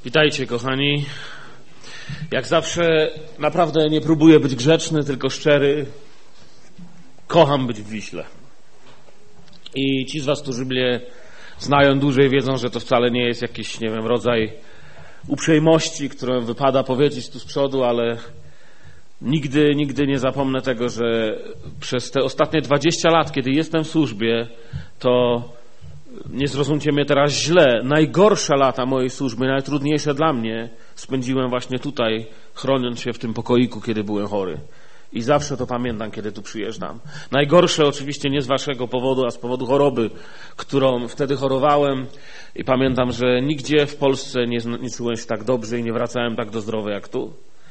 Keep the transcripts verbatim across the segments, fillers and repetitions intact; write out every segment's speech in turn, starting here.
Witajcie, kochani. Jak zawsze naprawdę nie próbuję być grzeczny, tylko szczery. Kocham być w Wiśle. I ci z was, którzy mnie znają dłużej, wiedzą, że to wcale nie jest jakiś, nie wiem, rodzaj uprzejmości, którą wypada powiedzieć tu z przodu, ale nigdy, nigdy nie zapomnę tego, że przez te ostatnie dwadzieścia lat, kiedy jestem w służbie, to nie zrozumcie mnie teraz źle, najgorsze lata mojej służby, najtrudniejsze dla mnie spędziłem właśnie tutaj, chroniąc się w tym pokoiku, kiedy byłem chory. I zawsze to pamiętam, kiedy tu przyjeżdżam. Najgorsze oczywiście nie z waszego powodu, a z powodu choroby, którą wtedy chorowałem. I pamiętam, że nigdzie w Polsce nie, nie czułem się tak dobrze i nie wracałem tak do zdrowia jak tu.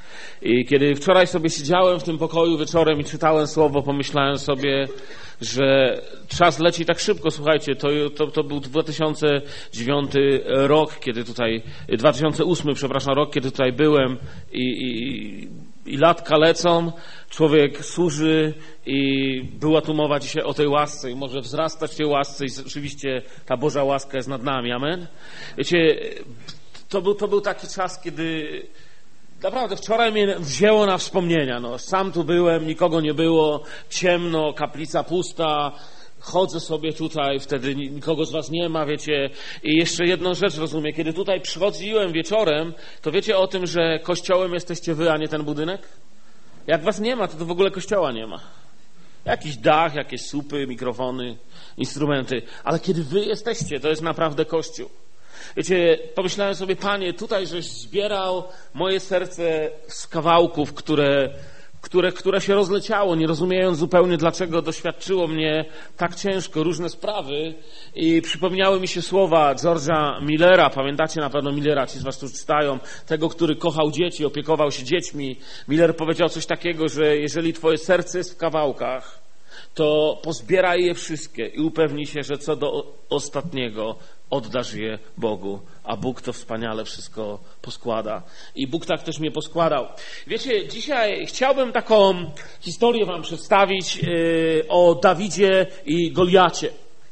I kiedy wczoraj sobie siedziałem w tym pokoju wieczorem i czytałem słowo, pomyślałem sobie, że czas leci tak szybko. Słuchajcie, to, to, to był dwa tysiące dziewiąty rok, kiedy tutaj, dwa tysiące ósmy, przepraszam, rok, kiedy tutaj byłem i, i, i latka lecą, człowiek służy i była tu mowa dzisiaj o tej łasce i może wzrastać w tej łasce i rzeczywiście ta Boża łaska jest nad nami, amen? Wiecie, to był, to był taki czas, kiedy naprawdę wczoraj mnie wzięło na wspomnienia. No, sam tu byłem, nikogo nie było, ciemno, kaplica pusta, chodzę sobie tutaj, wtedy nikogo z was nie ma, wiecie. I jeszcze jedną rzecz rozumiem, kiedy tutaj przychodziłem wieczorem, to wiecie o tym, że kościołem jesteście wy, a nie ten budynek? Jak was nie ma, to, to w ogóle kościoła nie ma. Jakiś dach, jakieś słupy, mikrofony, instrumenty. Ale kiedy wy jesteście, to jest naprawdę kościół. Wiecie, pomyślałem sobie, Panie, tutaj żeś zbierał moje serce z kawałków, które, które, które się rozleciało, nie rozumiejąc zupełnie, dlaczego doświadczyło mnie tak ciężko różne sprawy. I przypomniały mi się słowa George'a Millera, pamiętacie na pewno Millera, ci z was, którzy czytają, tego, który kochał dzieci, opiekował się dziećmi. Miller powiedział coś takiego, że jeżeli twoje serce jest w kawałkach, to pozbieraj je wszystkie i upewnij się, że co do ostatniego oddasz je Bogu, a Bóg to wspaniale wszystko poskłada. I Bóg tak też mnie poskładał. Wiecie, dzisiaj chciałbym taką historię wam przedstawić yy, o Dawidzie i Goliacie.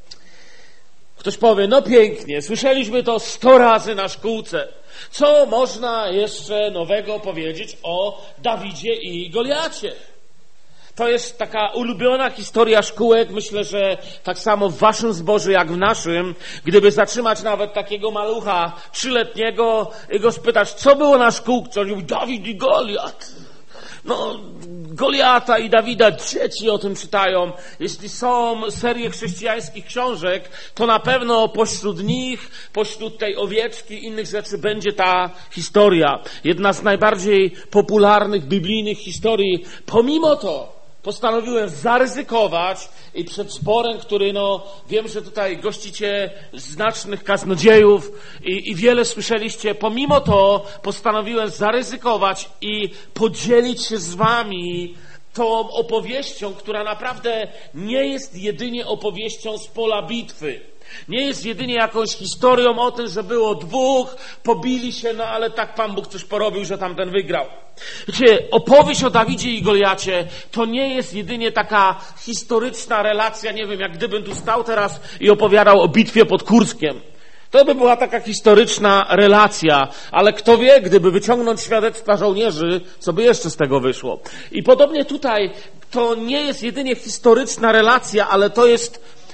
Ktoś powie, no pięknie, słyszeliśmy to sto razy na szkółce. Co można jeszcze nowego powiedzieć o Dawidzie i Goliacie? To jest taka ulubiona historia szkółek. Myślę, że tak samo w waszym zborze jak w naszym, gdyby zatrzymać nawet takiego malucha trzyletniego i go spytać, co było na szkółce, on mówi, Dawid i Goliat. No, Goliata i Dawida, dzieci o tym czytają. Jeśli są serie chrześcijańskich książek, to na pewno pośród nich, pośród tej owieczki i innych rzeczy będzie ta historia. Jedna z najbardziej popularnych biblijnych historii. Pomimo to postanowiłem zaryzykować i przed zborem, który, no, wiem, że tutaj gościcie znacznych kaznodziejów i, i wiele słyszeliście, pomimo to postanowiłem zaryzykować i podzielić się z wami tą opowieścią, która naprawdę nie jest jedynie opowieścią z pola bitwy. Nie jest jedynie jakąś historią o tym, że było dwóch, pobili się, no ale tak Pan Bóg coś porobił, że tamten wygrał. Wiecie, opowieść o Dawidzie i Goliacie to nie jest jedynie taka historyczna relacja, nie wiem, jak gdybym tu stał teraz i opowiadał o bitwie pod Kurskiem. To by była taka historyczna relacja, ale kto wie, gdyby wyciągnąć świadectwa żołnierzy, co by jeszcze z tego wyszło. I podobnie tutaj to nie jest jedynie historyczna relacja, ale to jest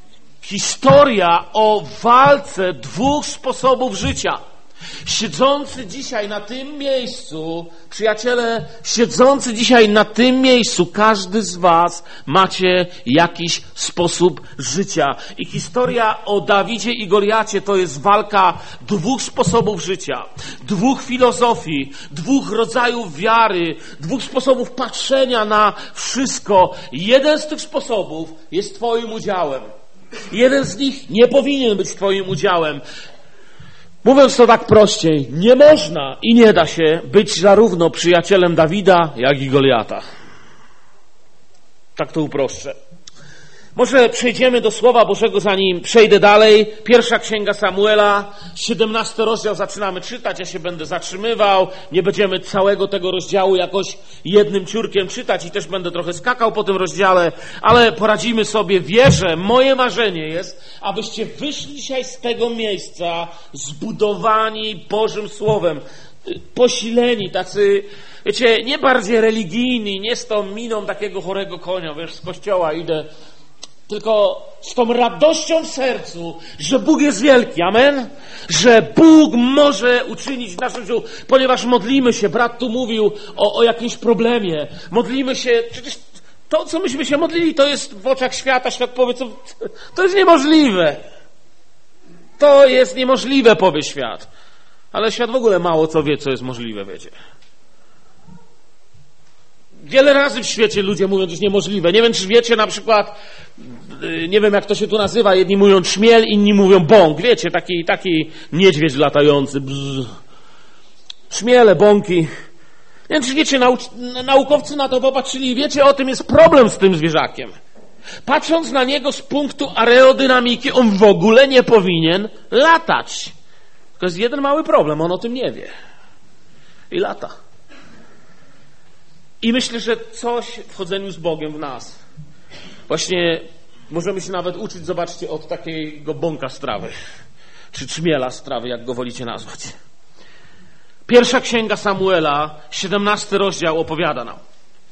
historia o walce dwóch sposobów życia. Siedzący dzisiaj na tym miejscu, przyjaciele, siedzący dzisiaj na tym miejscu, każdy z was macie jakiś sposób życia. I historia o Dawidzie i Goliacie to jest walka dwóch sposobów życia, dwóch filozofii, dwóch rodzajów wiary, dwóch sposobów patrzenia na wszystko. Jeden z tych sposobów jest twoim udziałem. Jeden z nich nie powinien być twoim udziałem. Mówiąc to tak prościej, nie można i nie da się być zarówno przyjacielem Dawida, jak i Goliata. Tak to uproszczę. Może przejdziemy do Słowa Bożego, zanim przejdę dalej. Pierwsza Księga Samuela, siedemnasty rozdział zaczynamy czytać. Ja się będę zatrzymywał. Nie będziemy całego tego rozdziału jakoś jednym ciurkiem czytać i też będę trochę skakał po tym rozdziale, ale poradzimy sobie. Wierzę, moje marzenie jest, abyście wyszli dzisiaj z tego miejsca zbudowani Bożym Słowem, posileni, tacy, wiecie, nie bardziej religijni, nie z tą miną takiego chorego konia, wiesz, z kościoła idę, tylko z tą radością w sercu, że Bóg jest wielki, amen? Że Bóg może uczynić w naszym życiu, ponieważ modlimy się, brat tu mówił o, o jakimś problemie, modlimy się, przecież to, co myśmy się modlili, to jest w oczach świata, świat powie, co, to jest niemożliwe. To jest niemożliwe, powie świat. Ale świat w ogóle mało co wie, co jest możliwe, wiecie. Wiele razy w świecie ludzie mówią, że jest niemożliwe. Nie wiem, czy wiecie, na przykład, nie wiem jak to się tu nazywa, jedni mówią trzmiel, inni mówią bąk. Wiecie, taki, taki niedźwiedź latający. Bzz. Trzmiele, bąki. Nie wiem, czy wiecie, nau- naukowcy na to popatrzyli. Wiecie, o tym jest problem z tym zwierzakiem. Patrząc na niego z punktu aerodynamiki, on w ogóle nie powinien latać. To jest jeden mały problem, on o tym nie wie. I lata. I myślę, że coś w chodzeniu z Bogiem w nas. Właśnie możemy się nawet uczyć, zobaczcie, od takiego bąka z trawy. Czy trzmiela z trawy, jak go wolicie nazwać. Pierwsza Księga Samuela, siedemnasty rozdział opowiada nam.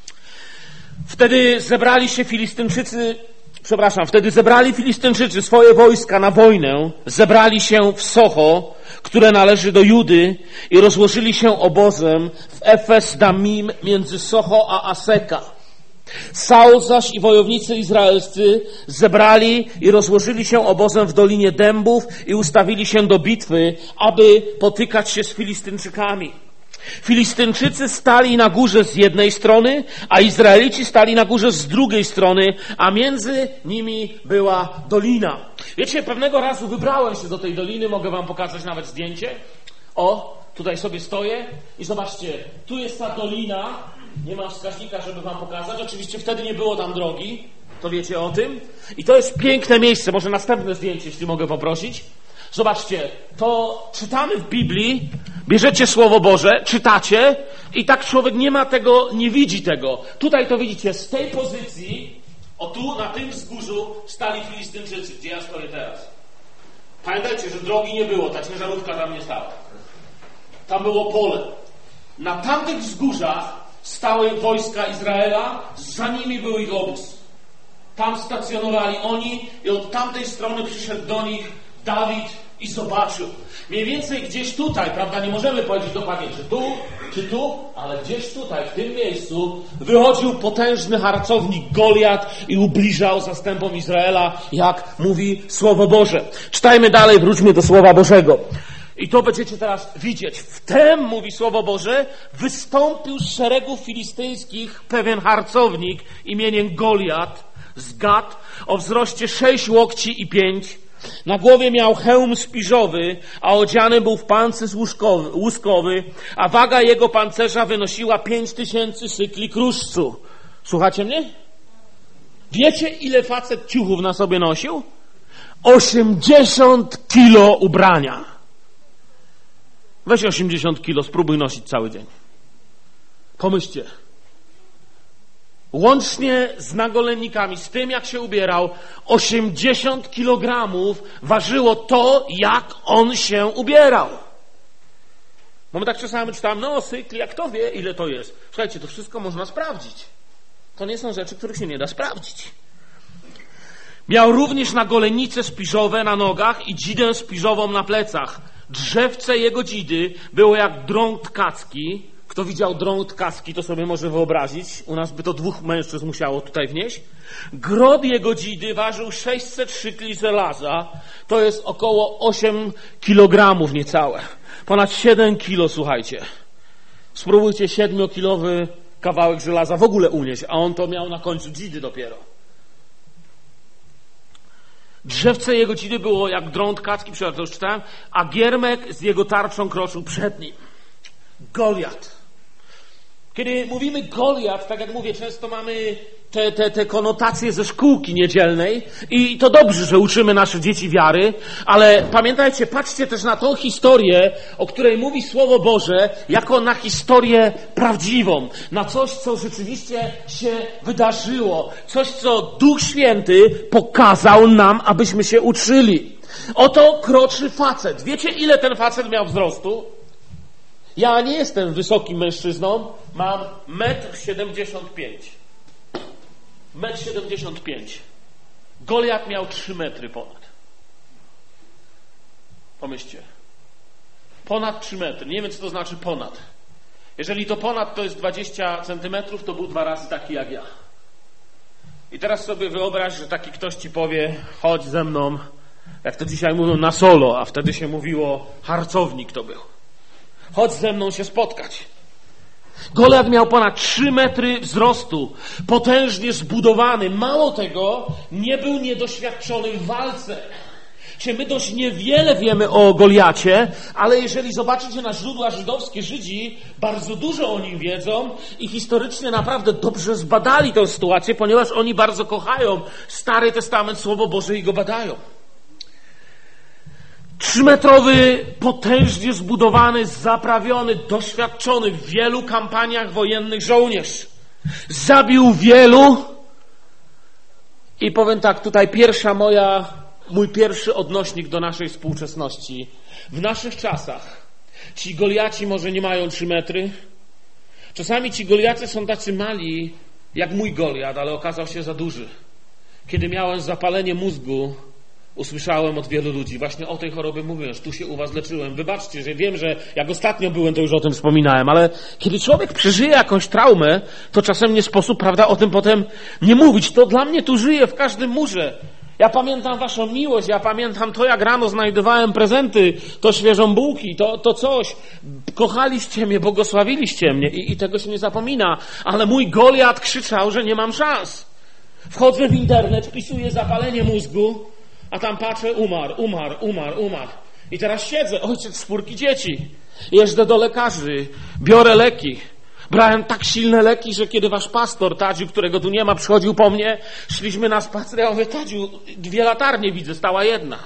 Wtedy zebrali się Filistynczycy, przepraszam, wtedy zebrali Filistynczycy swoje wojska na wojnę, zebrali się w Socho, które należy do Judy, i rozłożyli się obozem w Efes-Damim między Socho a Aseka. Saul zaś i wojownicy izraelscy zebrali i rozłożyli się obozem w Dolinie Dębów i ustawili się do bitwy, aby potykać się z Filistynczykami. Filistynczycy stali na górze z jednej strony, a Izraelici stali na górze z drugiej strony, a między nimi była dolina. Wiecie, pewnego razu wybrałem się do tej doliny, mogę wam pokazać nawet zdjęcie. O, tutaj sobie stoję i zobaczcie, tu jest ta dolina, nie mam wskaźnika, żeby wam pokazać, oczywiście wtedy nie było tam drogi, to wiecie o tym. I to jest piękne miejsce, może następne zdjęcie, jeśli mogę poprosić. Zobaczcie, to czytamy w Biblii, bierzecie Słowo Boże, czytacie i tak człowiek nie ma tego, nie widzi tego. Tutaj to widzicie, z tej pozycji, o tu, na tym wzgórzu stali Filistynczycy, gdzie ja stoję teraz. Pamiętajcie, że drogi nie było, ta ciężarówka tam nie stała. Tam było pole. Na tamtych wzgórzach stały wojska Izraela, za nimi był ich obóz. Tam stacjonowali oni i od tamtej strony przyszedł do nich Dawid i zobaczył. Mniej więcej gdzieś tutaj, prawda, nie możemy powiedzieć dokładnie, czy tu, czy tu, ale gdzieś tutaj, w tym miejscu wychodził potężny harcownik Goliat i ubliżał zastępom Izraela, jak mówi Słowo Boże. Czytajmy dalej, wróćmy do Słowa Bożego. I to będziecie teraz widzieć. Wtem, mówi Słowo Boże, wystąpił z szeregów filistyńskich pewien harcownik imieniem Goliat z Gat o wzroście sześć łokci i pięć. Na głowie miał hełm spiżowy, a odziany był w pancerz łuskowy, łuskowy, a waga jego pancerza wynosiła pięć tysięcy sykli kruszcu. Słuchacie mnie? Wiecie, ile facet ciuchów na sobie nosił? osiemdziesiąt kilo ubrania. Weź osiemdziesiąt kilo, spróbuj nosić cały dzień. Pomyślcie. Łącznie z nagolennikami, z tym jak się ubierał, osiemdziesiąt kilogramów ważyło to, jak on się ubierał. Bo my tak czasami czytamy, no cykl, jak kto wie, ile to jest. Słuchajcie, to wszystko można sprawdzić. To nie są rzeczy, których się nie da sprawdzić. Miał również nagolennice spiżowe na nogach i dzidę spiżową na plecach. Drzewce jego dzidy było jak drąg tkacki. Kto widział drąg tkacki, to sobie może wyobrazić. U nas by to dwóch mężczyzn musiało tutaj wnieść. Grot jego dzidy ważył sześćset szykli żelaza. To jest około osiem kilogramów niecałe. Ponad siedem kilo, słuchajcie. Spróbujcie siedmiokilowy kawałek żelaza w ogóle unieść, a on to miał na końcu dzidy dopiero. Drzewce jego dzidy było jak drąg tkacki, przepraszam, to już czytałem, a giermek z jego tarczą kroczył przed nim. Goliat. Kiedy mówimy Goliat, tak jak mówię, często mamy te, te, te konotacje ze szkółki niedzielnej i to dobrze, że uczymy nasze dzieci wiary, ale pamiętajcie, patrzcie też na tą historię, o której mówi Słowo Boże, jako na historię prawdziwą, na coś, co rzeczywiście się wydarzyło, coś, co Duch Święty pokazał nam, abyśmy się uczyli. Oto kroczy facet. Wiecie, ile ten facet miał wzrostu? Ja nie jestem wysokim mężczyzną, mam metr siedemdziesiąt pięć. Metr siedemdziesiąt pięć. Goliat miał trzy metry ponad. Pomyślcie. Ponad trzy metry. Nie wiem, co to znaczy ponad. Jeżeli to ponad to jest dwadzieścia centymetrów, to był dwa razy taki jak ja. I teraz sobie wyobraź, że taki ktoś ci powie, chodź ze mną, jak to dzisiaj mówią, na solo, a wtedy się mówiło, harcownik to był. Chodź ze mną się spotkać. Goliat miał ponad trzy metry wzrostu, potężnie zbudowany. Mało tego, nie był niedoświadczony w walce. Czy my dość niewiele wiemy o Goliacie, ale jeżeli zobaczycie na źródła żydowskie, Żydzi bardzo dużo o nim wiedzą i historycznie naprawdę dobrze zbadali tę sytuację, ponieważ oni bardzo kochają Stary Testament, Słowo Boże i go badają. Trzymetrowy, potężnie zbudowany, zaprawiony, doświadczony w wielu kampaniach wojennych żołnierz. Zabił wielu i powiem tak, tutaj pierwsza moja, mój pierwszy odnośnik do naszej współczesności. W naszych czasach ci Goliaci może nie mają trzy metry. Czasami ci Goliacy są tacy mali, jak mój Goliat, ale okazał się za duży. Kiedy miałem zapalenie mózgu, usłyszałem od wielu ludzi, właśnie o tej chorobie mówisz, tu się u was leczyłem. Wybaczcie, że wiem, że jak ostatnio byłem, to już o tym wspominałem, ale kiedy człowiek przeżyje jakąś traumę, to czasem nie sposób, prawda, o tym potem nie mówić. To dla mnie tu żyje w każdym murze. Ja pamiętam waszą miłość, ja pamiętam to, jak rano znajdowałem prezenty, to świeżą bułki, to, to coś. Kochaliście mnie, błogosławiliście mnie i, i tego się nie zapomina. Ale mój Goliat krzyczał, że nie mam szans. Wchodzę w internet, wpisuję zapalenie mózgu, a tam patrzę, umarł, umarł, umarł, umarł. I teraz siedzę, ojciec czwórki dzieci. Jeżdżę do lekarzy, biorę leki. Brałem tak silne leki, że kiedy wasz pastor Tadziu, którego tu nie ma, przychodził po mnie, szliśmy na spacer, ja mówię, Tadziu, dwie latarnie widzę, stała jedna.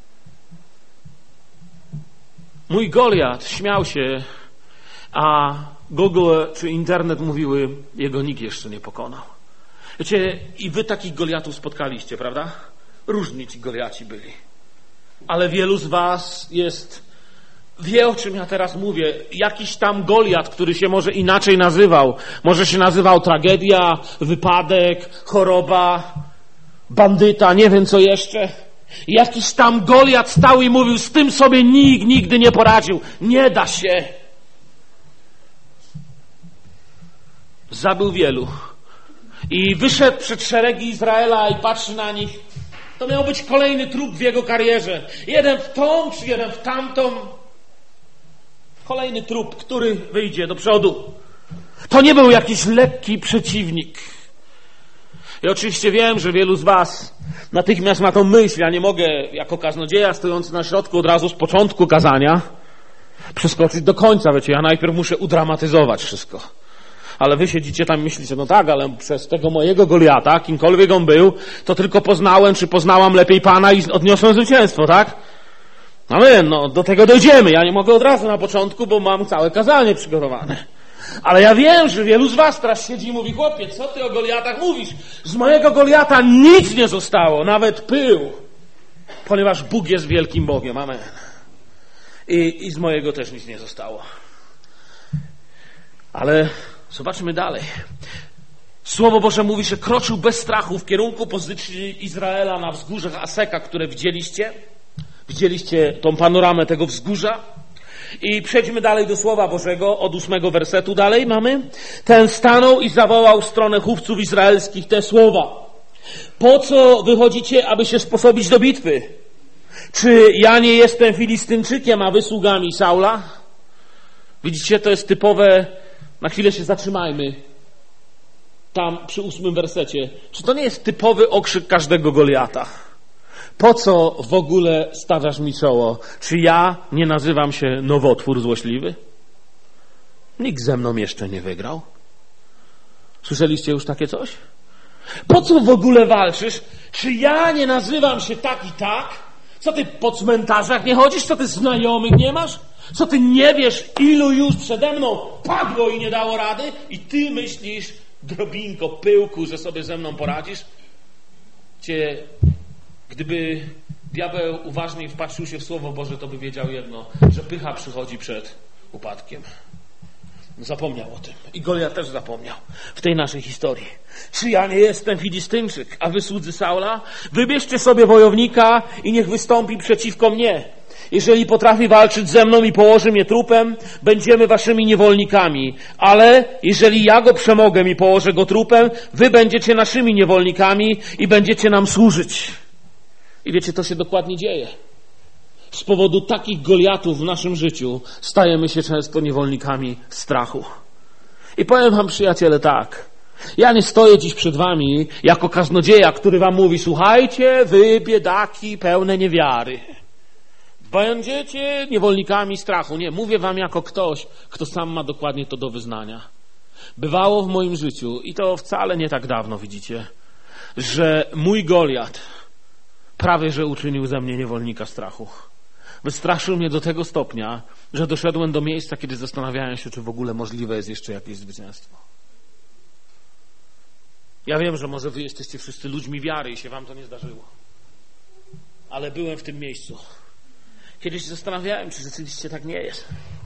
Mój Goliat śmiał się, a Google czy internet mówiły, jego nikt jeszcze nie pokonał. Wiecie, i wy takich Goliatów spotkaliście, prawda? Różni ci Goliaci byli. Ale wielu z was jest, wie o czym ja teraz mówię. Jakiś tam Goliat, który się może inaczej nazywał. Może się nazywał tragedia, wypadek, choroba, bandyta, nie wiem co jeszcze. Jakiś tam Goliat stał i mówił, z tym sobie nikt nigdy nie poradził. Nie da się. Zabił wielu. I wyszedł przed szeregi Izraela i patrzy na nich. To miał być kolejny trup w jego karierze. Jeden w tą, czy jeden w tamtą. Kolejny trup, który wyjdzie do przodu. To nie był jakiś lekki przeciwnik. I oczywiście wiem, że wielu z was natychmiast ma tą myśl. Ja nie mogę jako kaznodzieja stojący na środku od razu z początku kazania przeskoczyć do końca. Wiecie, ja najpierw muszę udramatyzować wszystko. Ale wy siedzicie tam i myślicie, no tak, ale przez tego mojego Goliata, kimkolwiek on był, to tylko poznałem, czy poznałam lepiej Pana i odniosłem zwycięstwo, tak? Amen, no do tego dojdziemy. Ja nie mogę od razu na początku, bo mam całe kazanie przygotowane. Ale ja wiem, że wielu z was teraz siedzi i mówi, chłopie, co ty o Goliatach mówisz? Z mojego Goliata nic nie zostało, nawet pył. Ponieważ Bóg jest wielkim Bogiem, amen. I, i z mojego też nic nie zostało. Ale zobaczmy dalej. Słowo Boże mówi, że kroczył bez strachu w kierunku pozycji Izraela na wzgórzach Aseka, które widzieliście. Widzieliście tą panoramę tego wzgórza. I przejdźmy dalej do Słowa Bożego, od ósmego wersetu dalej mamy. Ten stanął i zawołał w stronę chówców izraelskich te słowa. Po co wychodzicie, aby się sposobić do bitwy? Czy ja nie jestem Filistynczykiem, a wy sługami Saula? Widzicie, to jest typowe. Na chwilę się zatrzymajmy. Tam przy ósmym wersecie. Czy to nie jest typowy okrzyk każdego Goliata? Po co w ogóle stawiasz mi czoło? Czy ja nie nazywam się nowotwór złośliwy? Nikt ze mną jeszcze nie wygrał. Słyszeliście już takie coś? Po co w ogóle walczysz? Czy ja nie nazywam się tak i tak? Co ty po cmentarzach nie chodzisz? Co ty znajomych nie masz? Co ty nie wiesz, ilu już przede mną padło i nie dało rady? I ty myślisz, drobinko pyłku, że sobie ze mną poradzisz? Cię, gdyby diabeł uważniej wpatrzył się w Słowo Boże, to by wiedział jedno, że pycha przychodzi przed upadkiem. Zapomniał o tym. I Goliat też zapomniał w tej naszej historii. Czy ja nie jestem Filistynczyk, a wy słudzy Saula? Wybierzcie sobie wojownika i niech wystąpi przeciwko mnie. Jeżeli potrafi walczyć ze mną i położy mnie trupem, będziemy waszymi niewolnikami. Ale jeżeli ja go przemogę i położę go trupem, wy będziecie naszymi niewolnikami i będziecie nam służyć. I wiecie, to się dokładnie dzieje. Z powodu takich Goliatów w naszym życiu stajemy się często niewolnikami strachu. I powiem wam, przyjaciele, tak. Ja nie stoję dziś przed wami jako kaznodzieja, który wam mówi: słuchajcie, wy biedaki pełne niewiary, będziecie niewolnikami strachu. Nie, mówię wam jako ktoś, kto sam ma dokładnie to do wyznania. Bywało w moim życiu, i to wcale nie tak dawno, widzicie, że mój Goliat prawie że uczynił ze mnie niewolnika strachu. Wystraszył mnie do tego stopnia, że doszedłem do miejsca, kiedy zastanawiałem się, czy w ogóle możliwe jest jeszcze jakieś zwycięstwo. Ja wiem, że może wy jesteście wszyscy ludźmi wiary i się wam to nie zdarzyło. Ale byłem w tym miejscu. Kiedyś się zastanawiałem, czy rzeczywiście tak nie jest.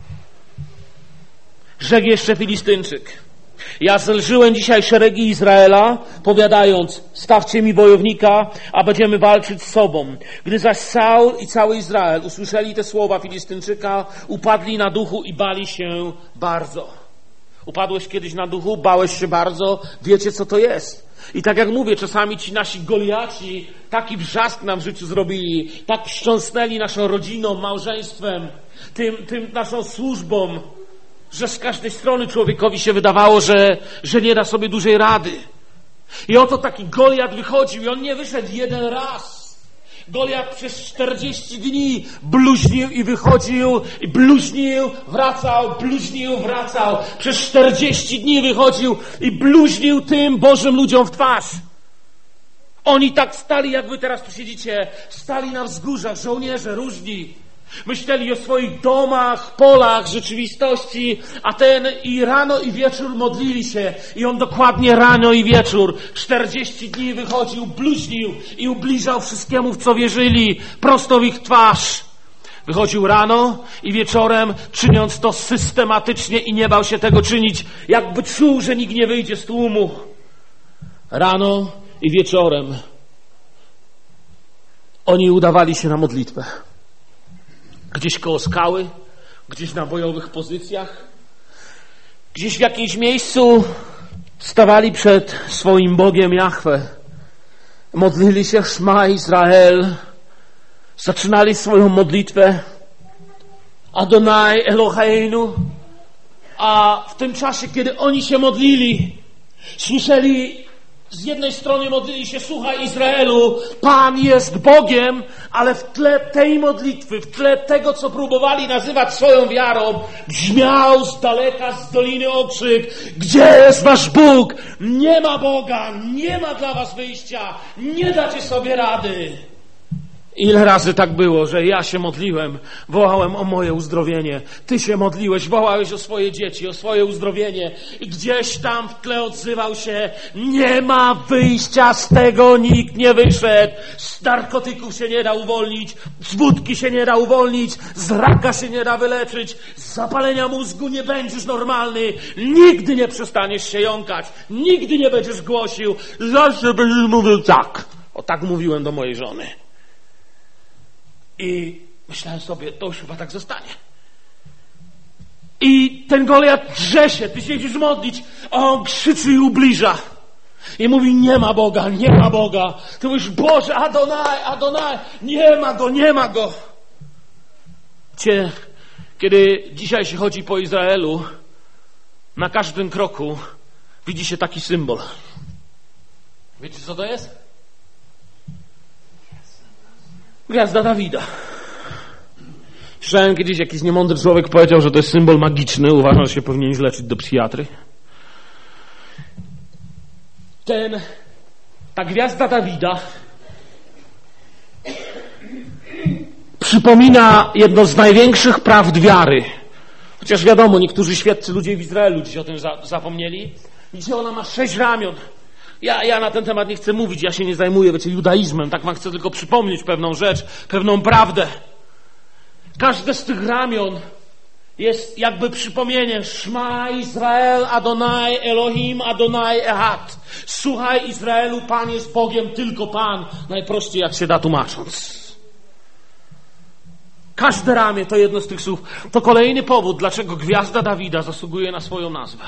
Rzekł jeszcze Filistynczyk: ja zelżyłem dzisiaj szeregi Izraela, powiadając: stawcie mi wojownika, a będziemy walczyć z sobą. Gdy zaś Saul i cały Izrael usłyszeli te słowa Filistynczyka, upadli na duchu i bali się bardzo. Upadłeś kiedyś na duchu? Bałeś się bardzo? Wiecie, co to jest. I tak jak mówię, czasami ci nasi Goliaci taki wrzask nam w życiu zrobili, tak wstrząsnęli naszą rodziną, małżeństwem, tym, tym naszą służbą, że z każdej strony człowiekowi się wydawało, że, że nie da sobie dłużej rady. I oto taki Goliat wychodził i on nie wyszedł jeden raz. Goliat przez czterdzieści dni bluźnił i wychodził, i bluźnił, wracał, bluźnił, wracał. Przez czterdzieści dni wychodził i bluźnił tym Bożym ludziom w twarz. Oni tak stali, jak wy teraz tu siedzicie, stali na wzgórzach, żołnierze różni. Myśleli o swoich domach, polach, rzeczywistości, a ten i rano i wieczór modlili się. I on dokładnie rano i wieczór, czterdzieści dni wychodził, bluźnił i ubliżał wszystkiemu, w co wierzyli, prosto w ich twarz. Wychodził rano i wieczorem, czyniąc to systematycznie i nie bał się tego czynić, jakby czuł, że nikt nie wyjdzie z tłumu. Rano i wieczorem oni udawali się na modlitwę. Gdzieś koło skały, gdzieś na bojowych pozycjach, gdzieś w jakimś miejscu stawali przed swoim Bogiem Jahwe. Modlili się Szma Izrael, zaczynali swoją modlitwę Adonai Eloheinu, a w tym czasie, kiedy oni się modlili, słyszeli, z jednej strony modlili się: słuchaj Izraelu, Pan jest Bogiem, ale w tle tej modlitwy, w tle tego, co próbowali nazywać swoją wiarą, brzmiał z daleka, z doliny okrzyk: gdzie jest wasz Bóg? Nie ma Boga, nie ma dla was wyjścia, nie dacie sobie rady. Ile razy tak było, że ja się modliłem, wołałem o moje uzdrowienie. Ty się modliłeś, wołałeś o swoje dzieci, o swoje uzdrowienie. I gdzieś tam w tle odzywał się: nie ma wyjścia z tego, nikt nie wyszedł. Z narkotyków się nie da uwolnić, z wódki się nie da uwolnić, z raka się nie da wyleczyć, z zapalenia mózgu nie będziesz normalny, nigdy nie przestaniesz się jąkać, nigdy nie będziesz głosił. Zawsze będziesz mówił tak. O, tak mówiłem do mojej żony. I myślałem sobie, to już chyba tak zostanie. I ten Goliat drze się, ty się idziesz modlić, a on krzyczy i ubliża. I mówi: nie ma Boga, nie ma Boga. Ty mówisz: Boże, Adonai, Adonai, nie ma Go, nie ma Go. Cie, kiedy dzisiaj się chodzi po Izraelu, na każdym kroku widzi się taki symbol. Wiecie, co to jest? Gwiazda Dawida. Słyszałem kiedyś, jakiś niemądry człowiek powiedział, że to jest symbol magiczny. Uważam, że się powinien leczyć do psychiatry. ten, ta gwiazda Dawida przypomina jedno z największych prawd wiary. Chociaż wiadomo, niektórzy świeccy ludzie w Izraelu dziś o tym za, zapomnieli. Dzisiaj ona ma sześć ramion. Ja, ja na ten temat nie chcę mówić, ja się nie zajmuję, wiecie, judaizmem. Tak wam chcę tylko przypomnieć pewną rzecz, pewną prawdę. Każde z tych ramion jest jakby przypomnieniem Szma Izrael Adonai Elohim Adonai Echad. Słuchaj Izraelu, Pan jest Bogiem, tylko Pan. Najprościej jak się da tłumacząc. Każde ramię to jedno z tych słów. To kolejny powód, dlaczego gwiazda Dawida zasługuje na swoją nazwę.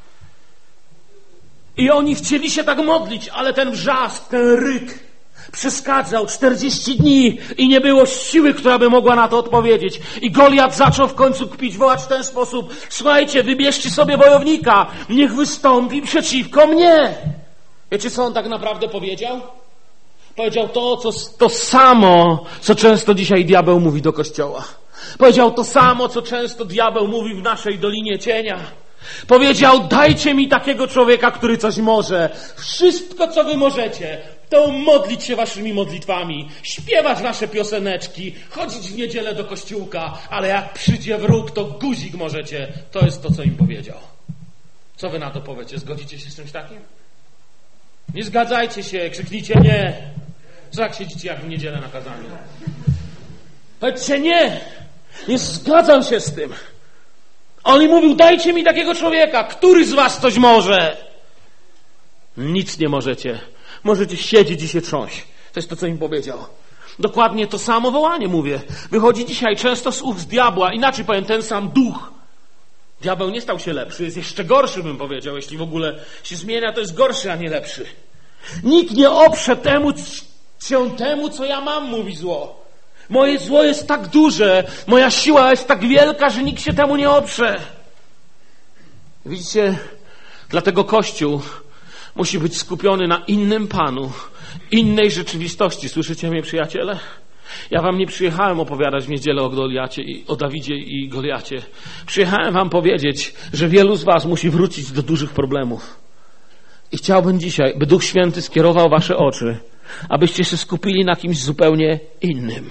I oni chcieli się tak modlić, ale ten wrzask, ten ryk przeszkadzał czterdzieści dni i nie było siły, która by mogła na to odpowiedzieć. I Goliat zaczął w końcu kpić, wołać w ten sposób: słuchajcie, wybierzcie sobie wojownika, niech wystąpi przeciwko mnie. Wiecie, co on tak naprawdę powiedział? Powiedział to, co, to samo, co często dzisiaj diabeł mówi do Kościoła. Powiedział to samo, co często diabeł mówi w naszej Dolinie Cienia. Powiedział: dajcie mi takiego człowieka, który coś może. Wszystko, co wy możecie, to modlić się waszymi modlitwami, śpiewać wasze pioseneczki, chodzić w niedzielę do kościółka, ale jak przyjdzie wróg, to guzik możecie. To jest to, co im powiedział. Co wy na to powiecie? Zgodzicie się z czymś takim? Nie zgadzajcie się, krzyknijcie nie. Co jak siedzicie jak w niedzielę na kazaniu? Powiedzcie nie. Nie zgadzam się z tym. On im mówił: dajcie mi takiego człowieka. Który z was coś może? Nic nie możecie. Możecie siedzieć i się trząść. To jest to, co im powiedział. Dokładnie to samo wołanie mówię. Wychodzi dzisiaj często z ust diabła. Inaczej powiem, ten sam duch. Diabeł nie stał się lepszy. Jest jeszcze gorszy, bym powiedział. Jeśli w ogóle się zmienia, to jest gorszy, a nie lepszy. Nikt nie oprze temu, się temu, co ja mam, mówi zło. Moje zło jest tak duże, moja siła jest tak wielka, że nikt się temu nie oprze. Widzicie, dlatego Kościół musi być skupiony na innym Panu, innej rzeczywistości. Słyszycie mnie, przyjaciele? Ja wam nie przyjechałem opowiadać w niedzielę o Goliacie i o Dawidzie i Goliacie. Przyjechałem wam powiedzieć, że wielu z was musi wrócić do dużych problemów. I chciałbym dzisiaj, by Duch Święty skierował wasze oczy, abyście się skupili na kimś zupełnie innym.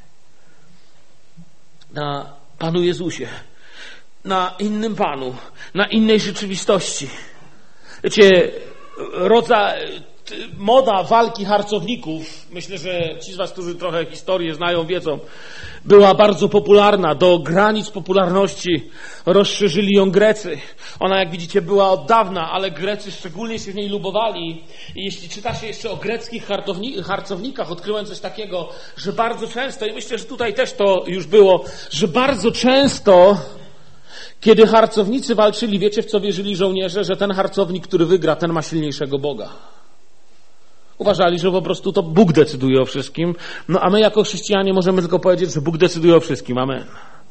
Na Panu Jezusie, na innym Panu, na innej rzeczywistości. Wiecie, rodzaj, moda walki harcowników, myślę, że ci z was, którzy trochę historię znają, wiedzą, była bardzo popularna. Do granic popularności rozszerzyli ją Grecy. Ona, jak widzicie, była od dawna, ale Grecy szczególnie się w niej lubowali. I jeśli czyta się jeszcze o greckich harcownikach, odkryłem coś takiego, że bardzo często, i myślę, że tutaj też to już było, że bardzo często, kiedy harcownicy walczyli, wiecie, w co wierzyli żołnierze? Że ten harcownik, który wygra, ten ma silniejszego Boga. Uważali, że po prostu to Bóg decyduje o wszystkim. No a my jako chrześcijanie możemy tylko powiedzieć, że Bóg decyduje o wszystkim. Amen.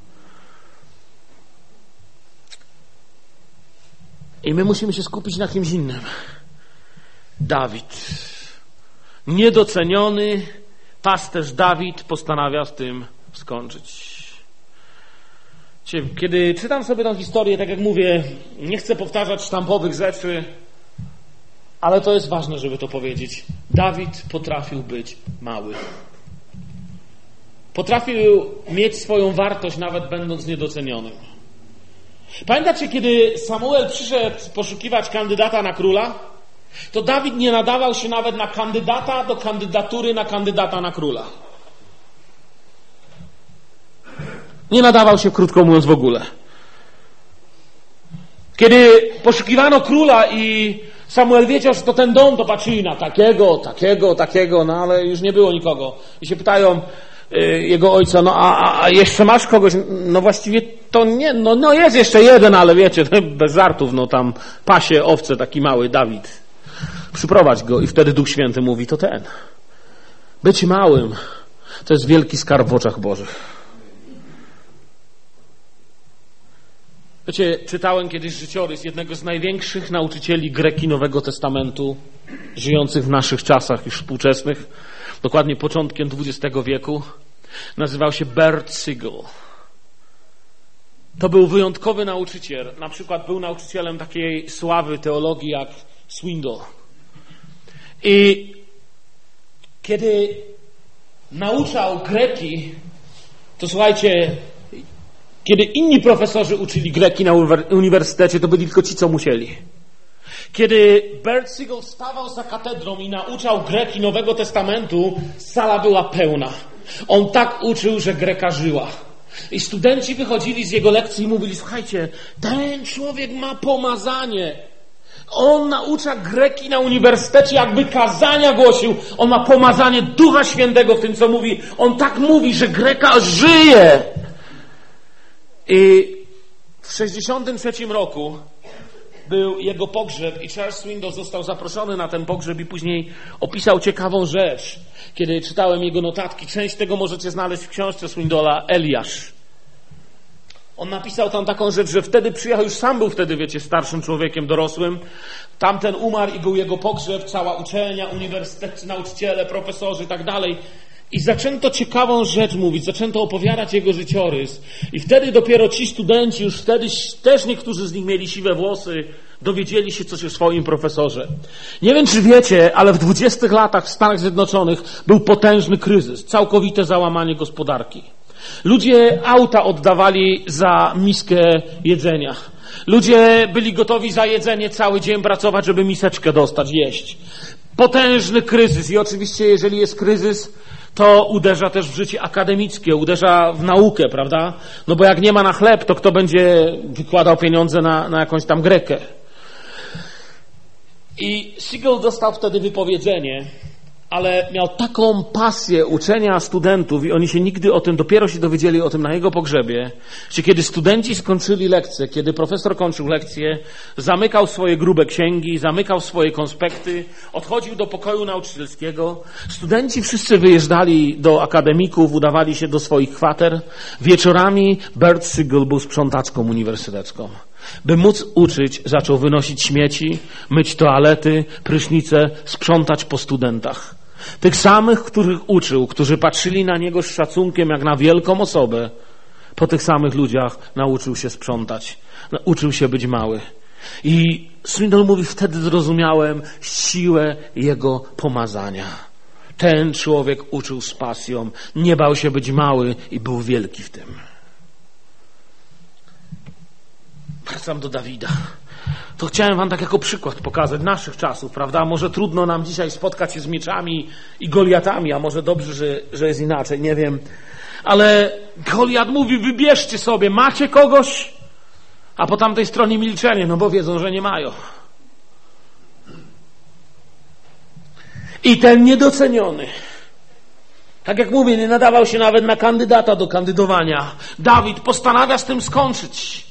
I my musimy się skupić na kimś innym. Dawid. Niedoceniony pasterz Dawid postanawia z tym skończyć. Kiedy czytam sobie tę historię, tak jak mówię, nie chcę powtarzać sztampowych rzeczy, ale to jest ważne, żeby to powiedzieć. Dawid potrafił być mały. Potrafił mieć swoją wartość, nawet będąc niedocenionym. Pamiętacie, kiedy Samuel przyszedł poszukiwać kandydata na króla? To Dawid nie nadawał się nawet na kandydata do kandydatury na kandydata na króla. Nie nadawał się, krótko mówiąc, w ogóle. Kiedy poszukiwano króla i Samuel wiedział, że to ten dom, to patrzyli na takiego, takiego, takiego, no ale już nie było nikogo. I się pytają y, jego ojca: no a, a jeszcze masz kogoś? No właściwie to nie, no, no jest jeszcze jeden, ale wiecie, bez żartów, no tam pasie owce, taki mały Dawid. Przyprowadź go. I wtedy Duch Święty mówi: to ten. Być małym to jest wielki skarb w oczach Bożych. Wiecie, czytałem kiedyś życiorys jednego z największych nauczycieli Greki Nowego Testamentu, żyjących w naszych czasach, już współczesnych, dokładnie początkiem dwudziestego wieku. Nazywał się Bert Siegel. To był wyjątkowy nauczyciel. Na przykład był nauczycielem takiej sławy teologii jak Swindoll. I kiedy nauczał greki, to słuchajcie, kiedy inni profesorzy uczyli greki na uniwersytecie, to byli tylko ci, co musieli. Kiedy Bert Siegel stawał za katedrą i nauczał greki Nowego Testamentu, sala była pełna. On tak uczył, że Greka żyła. I studenci wychodzili z jego lekcji i mówili, słuchajcie, ten człowiek ma pomazanie. On naucza greki na uniwersytecie, jakby kazania głosił. On ma pomazanie Ducha Świętego w tym, co mówi. On tak mówi, że Greka żyje. I w sześćdziesiątym trzecim roku był jego pogrzeb i Charles Swindoll został zaproszony na ten pogrzeb i później opisał ciekawą rzecz. Kiedy czytałem jego notatki, część tego możecie znaleźć w książce Swindolla Eliasz. On napisał tam taką rzecz, że wtedy przyjechał, już sam był wtedy, wiecie, starszym człowiekiem, dorosłym. Tamten umarł i był jego pogrzeb, cała uczelnia, uniwersytet, nauczyciele, profesorzy i tak dalej. I zaczęto ciekawą rzecz mówić, zaczęto opowiadać jego życiorys. I wtedy dopiero ci studenci, już wtedy też niektórzy z nich mieli siwe włosy, dowiedzieli się coś o swoim profesorze. Nie wiem, czy wiecie, ale w dwudziestych latach w Stanach Zjednoczonych był potężny kryzys, całkowite załamanie gospodarki. Ludzie auta oddawali za miskę jedzenia. Ludzie byli gotowi za jedzenie cały dzień pracować, żeby miseczkę dostać, jeść. Potężny kryzys i oczywiście jeżeli jest kryzys, to uderza też w życie akademickie, uderza w naukę, prawda? No bo jak nie ma na chleb, to kto będzie wykładał pieniądze na, na jakąś tam Grekę? I Siegel dostał wtedy wypowiedzenie, ale miał taką pasję uczenia studentów i oni się nigdy o tym, dopiero się dowiedzieli o tym na jego pogrzebie, że kiedy studenci skończyli lekcję, kiedy profesor kończył lekcję, zamykał swoje grube księgi, zamykał swoje konspekty, odchodził do pokoju nauczycielskiego. Studenci wszyscy wyjeżdżali do akademików, udawali się do swoich kwater. Wieczorami Bert Siegel był sprzątaczką uniwersytecką. By móc uczyć, zaczął wynosić śmieci, myć toalety, prysznice, sprzątać po studentach. Tych samych, których uczył, którzy patrzyli na niego z szacunkiem jak na wielką osobę, po tych samych ludziach nauczył się sprzątać. Uczył się być mały. I Swindoll mówi, wtedy zrozumiałem siłę jego pomazania. Ten człowiek uczył z pasją, nie bał się być mały i był wielki w tym. Wracam do Dawida. To chciałem wam tak jako przykład pokazać naszych czasów, prawda? Może trudno nam dzisiaj spotkać się z mieczami i Goliatami, a może dobrze, że, że jest inaczej, nie wiem. Ale Goliat mówi, wybierzcie sobie, macie kogoś? A po tamtej stronie milczenie, no bo wiedzą, że nie mają. I ten niedoceniony, tak jak mówię, nie nadawał się nawet na kandydata do kandydowania. Dawid postanawia z tym skończyć.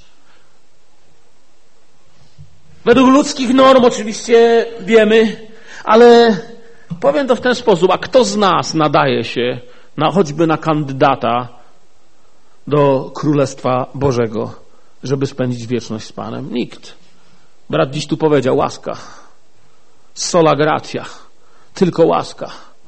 Według ludzkich norm oczywiście wiemy, ale powiem to w ten sposób, a kto z nas nadaje się na choćby na kandydata do Królestwa Bożego, żeby spędzić wieczność z Panem? Nikt. Brat dziś tu powiedział, łaska. Sola gratia. Tylko łaska.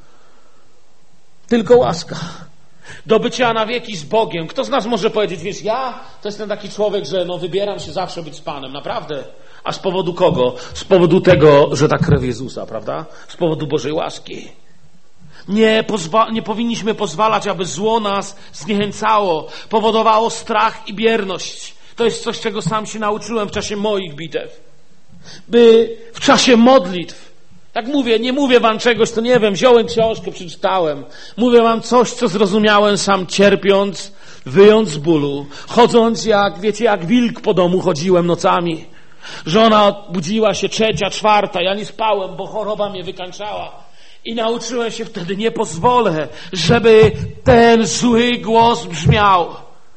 Tylko łaska. Do bycia na wieki z Bogiem. Kto z nas może powiedzieć, wiesz, ja to jestem taki człowiek, że no wybieram się zawsze być z Panem. Naprawdę. A z powodu kogo? Z powodu tego, że ta krew Jezusa, prawda? Z powodu Bożej łaski. Nie, pozwa- nie powinniśmy pozwalać, aby zło nas zniechęcało, powodowało strach i bierność. To jest coś, czego sam się nauczyłem w czasie moich bitew. By w czasie modlitw, tak mówię, nie mówię wam czegoś, to nie wiem, wziąłem książkę, przeczytałem. Mówię wam coś, co zrozumiałem sam cierpiąc, wyjąc z bólu, chodząc jak, wiecie, jak wilk po domu chodziłem nocami. Żona budziła się trzecia, czwarta, ja nie spałem, bo choroba mnie wykańczała. I nauczyłem się wtedy, nie pozwolę, żeby ten zły głos brzmiał.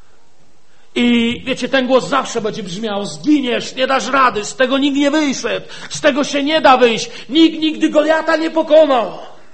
I wiecie, ten głos zawsze będzie brzmiał, zginiesz, nie dasz rady, z tego nikt nie wyszedł, z tego się nie da wyjść, nikt nigdy Goliata nie pokonał.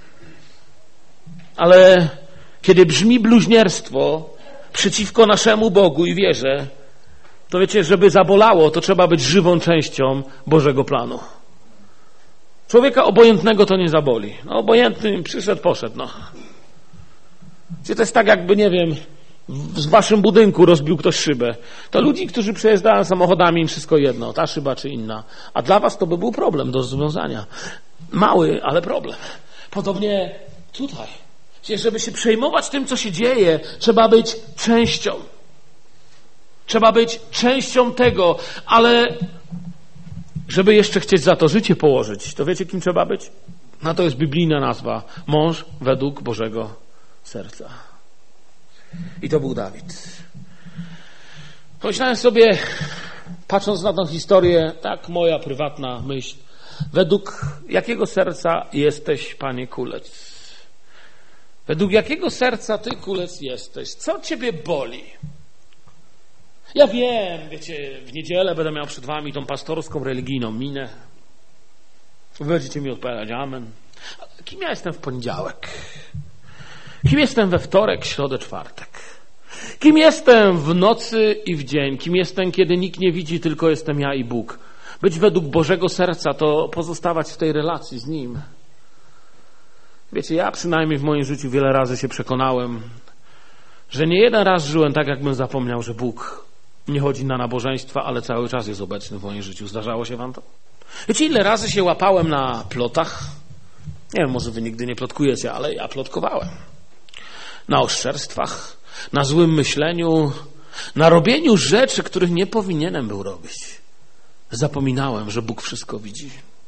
Ale kiedy brzmi bluźnierstwo przeciwko naszemu Bogu i wierze, to wiecie, żeby zabolało, to trzeba być żywą częścią Bożego planu. Człowieka obojętnego to nie zaboli. No obojętny przyszedł, poszedł, no. Czyli to jest tak jakby, nie wiem, w waszym budynku rozbił ktoś szybę. To ludzi, którzy przejeżdżają samochodami, im wszystko jedno, ta szyba czy inna. A dla was to by był problem do rozwiązania. mały, ale problem. Podobnie tutaj. Żeby się przejmować tym, co się dzieje, trzeba być częścią. Trzeba być częścią tego, ale żeby jeszcze chcieć za to życie położyć, to wiecie, kim trzeba być? No to jest biblijna nazwa. Mąż według Bożego serca. I to był Dawid. Pomyślałem sobie, patrząc na tę historię, tak moja prywatna myśl, według jakiego serca jesteś, Panie Kulec? Według jakiego serca Ty, Kulec, jesteś? Co Ciebie boli? Ja wiem, wiecie, w niedzielę będę miał przed Wami tą pastorską, religijną minę. Wy będziecie mi odpowiadać amen. Ale kim ja jestem w poniedziałek? Kim jestem we wtorek, środę, czwartek? Kim jestem w nocy i w dzień? Kim jestem, kiedy nikt nie widzi, tylko jestem ja i Bóg? Być według Bożego serca to pozostawać w tej relacji z Nim. Wiecie, ja przynajmniej w moim życiu wiele razy się przekonałem, że nie jeden raz żyłem tak, jakbym zapomniał, że Bóg nie chodzi na nabożeństwa, ale cały czas jest obecny w moim życiu. Zdarzało się wam to? Wiecie, ile razy się łapałem na plotach? Nie wiem, może wy nigdy nie plotkujecie, ale ja plotkowałem. Na oszczerstwach, na złym myśleniu, na robieniu rzeczy, których nie powinienem był robić. Zapominałem, że Bóg wszystko widzi.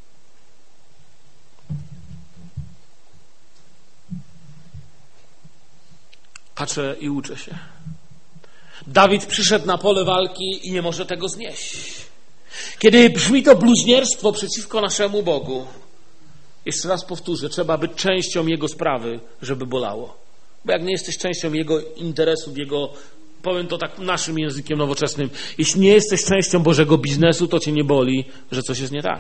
Patrzę i uczę się. Dawid przyszedł na pole walki i nie może tego znieść. Kiedy brzmi to bluźnierstwo przeciwko naszemu Bogu, jeszcze raz powtórzę, trzeba być częścią Jego sprawy, żeby bolało. Bo jak nie jesteś częścią Jego interesów, Jego, powiem to tak naszym językiem nowoczesnym, jeśli nie jesteś częścią Bożego biznesu, to cię nie boli, że coś jest nie tak.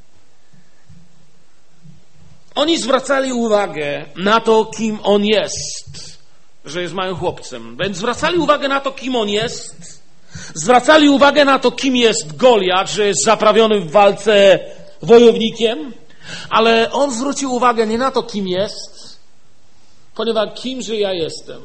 Oni zwracali uwagę na to, kim On jest, że jest małym chłopcem. Więc zwracali uwagę na to, kim on jest. Zwracali uwagę na to, kim jest Goliat, że jest zaprawionym w walce wojownikiem. Ale on zwrócił uwagę nie na to, kim jest, ponieważ kimże ja jestem.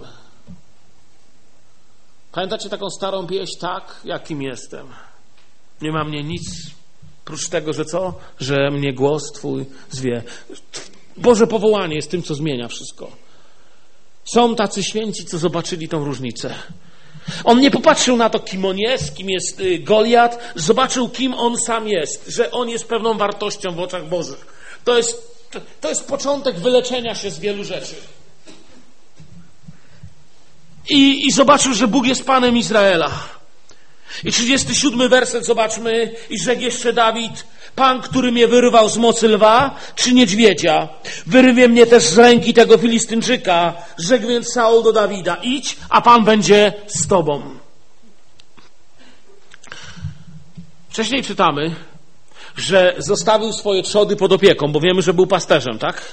Pamiętacie taką starą pieśń? Tak, jakim jestem. Nie ma mnie nic, prócz tego, że co? Że mnie głos Twój zwie. Boże powołanie jest tym, co zmienia wszystko. Są tacy święci, co zobaczyli tą różnicę. On nie popatrzył na to, kim on jest, kim jest Goliat, zobaczył, kim on sam jest, że on jest pewną wartością w oczach Bożych. To jest, to jest początek wyleczenia się z wielu rzeczy. I, I zobaczył, że Bóg jest Panem Izraela. I trzydziesty siódmy werset, zobaczmy, i rzekł jeszcze Dawid: Pan, który mnie wyrwał z mocy lwa czy niedźwiedzia, wyrwie mnie też z ręki tego Filistynczyka. Rzekł więc Saul do Dawida: idź, a Pan będzie z tobą. Wcześniej czytamy, że zostawił swoje trzody pod opieką, bo wiemy, że był pasterzem, tak?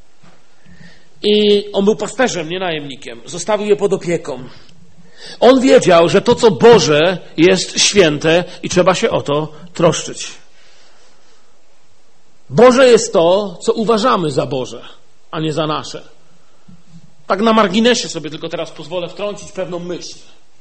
I on był pasterzem, nie najemnikiem. Zostawił je pod opieką. On wiedział, że to, co Boże, jest święte i trzeba się o to troszczyć. Boże jest to, co uważamy za Boże, a nie za nasze. Tak na marginesie sobie tylko teraz pozwolę wtrącić pewną myśl.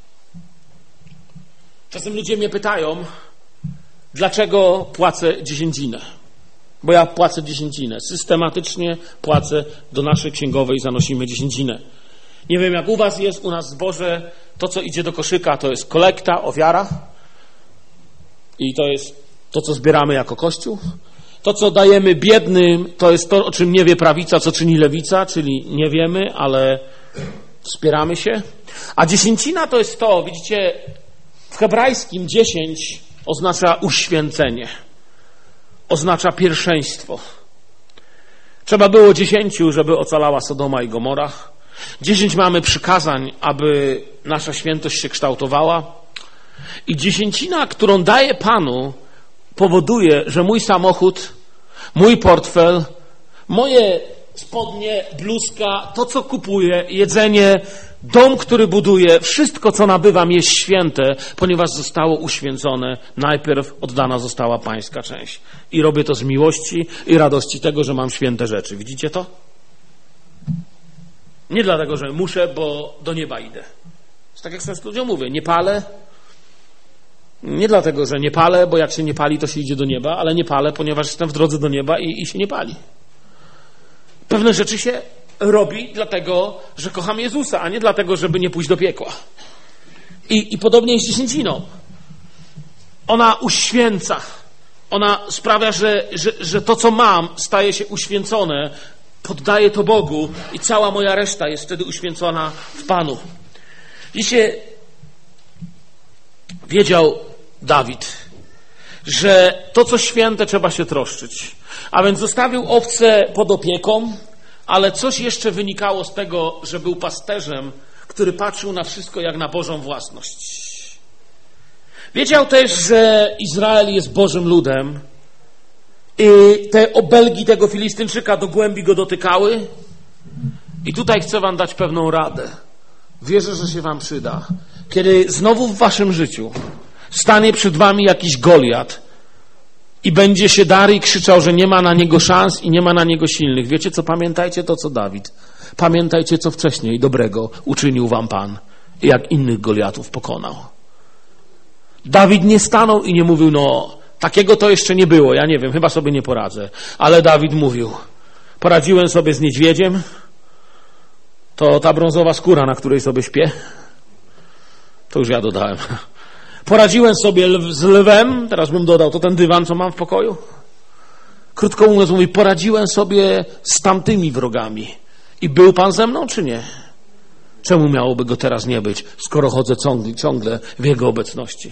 Czasem ludzie mnie pytają, dlaczego płacę dziesięcinę. Bo ja płacę dziesięcinę. Systematycznie płacę do naszej księgowej, zanosimy dziesięcinę. Nie wiem, jak u was jest, u nas w zborze to, co idzie do koszyka, to jest kolekta, ofiara. I to jest to, co zbieramy jako Kościół. To, co dajemy biednym, to jest to, o czym nie wie prawica, co czyni lewica, czyli nie wiemy, ale wspieramy się. A dziesięcina to jest to, widzicie, w hebrajskim dziesięć oznacza uświęcenie. Oznacza pierwszeństwo. Trzeba było dziesięciu, żeby ocalała Sodoma i Gomora. Dziesięć mamy przykazań, aby nasza świętość się kształtowała. I dziesięcina, którą daję Panu, powoduje, że mój samochód, mój portfel, moje spodnie, bluzka, to, co kupuję, jedzenie, dom, który buduję, wszystko, co nabywam, jest święte, ponieważ zostało uświęcone. Najpierw oddana została pańska część. I robię to z miłości i radości tego, że mam święte rzeczy. Widzicie to? Nie dlatego, że muszę, bo do nieba idę. Jest tak, jak często ludziom mówię, nie palę, Nie dlatego, że nie palę, bo jak się nie pali, to się idzie do nieba, ale nie palę, ponieważ jestem w drodze do nieba i, i się nie pali. Pewne rzeczy się robi dlatego, że kocham Jezusa, a nie dlatego, żeby nie pójść do piekła. I, i podobnie jest z dziesięciną. Ona uświęca. Ona sprawia, że, że, że to, co mam, staje się uświęcone. Poddaję to Bogu i cała moja reszta jest wtedy uświęcona w Panu. Dzisiaj wiedział Dawid, że to, co święte, trzeba się troszczyć. A więc zostawił owce pod opieką, ale coś jeszcze wynikało z tego, że był pasterzem, który patrzył na wszystko jak na Bożą własność. Wiedział też, że Izrael jest Bożym ludem i te obelgi tego Filistynczyka do głębi go dotykały. I tutaj chcę wam dać pewną radę. Wierzę, że się wam przyda. Kiedy znowu w waszym życiu stanie przed wami jakiś Goliat i będzie się darł i krzyczał, że nie ma na niego szans i nie ma na niego silnych. Wiecie co? Pamiętajcie to, co Dawid. Pamiętajcie, co wcześniej dobrego uczynił wam Pan i jak innych Goliatów pokonał. Dawid nie stanął i nie mówił, no takiego to jeszcze nie było, ja nie wiem, chyba sobie nie poradzę. Ale Dawid mówił, poradziłem sobie z niedźwiedziem, to ta brązowa skóra, na której sobie śpię, to już ja dodałem. Poradziłem sobie z lwem, teraz bym dodał, to ten dywan, co mam w pokoju. Krótko mówiąc, mówi, poradziłem sobie z tamtymi wrogami. I był Pan ze mną, czy nie? Czemu miałoby go teraz nie być, skoro chodzę ciągle w Jego obecności?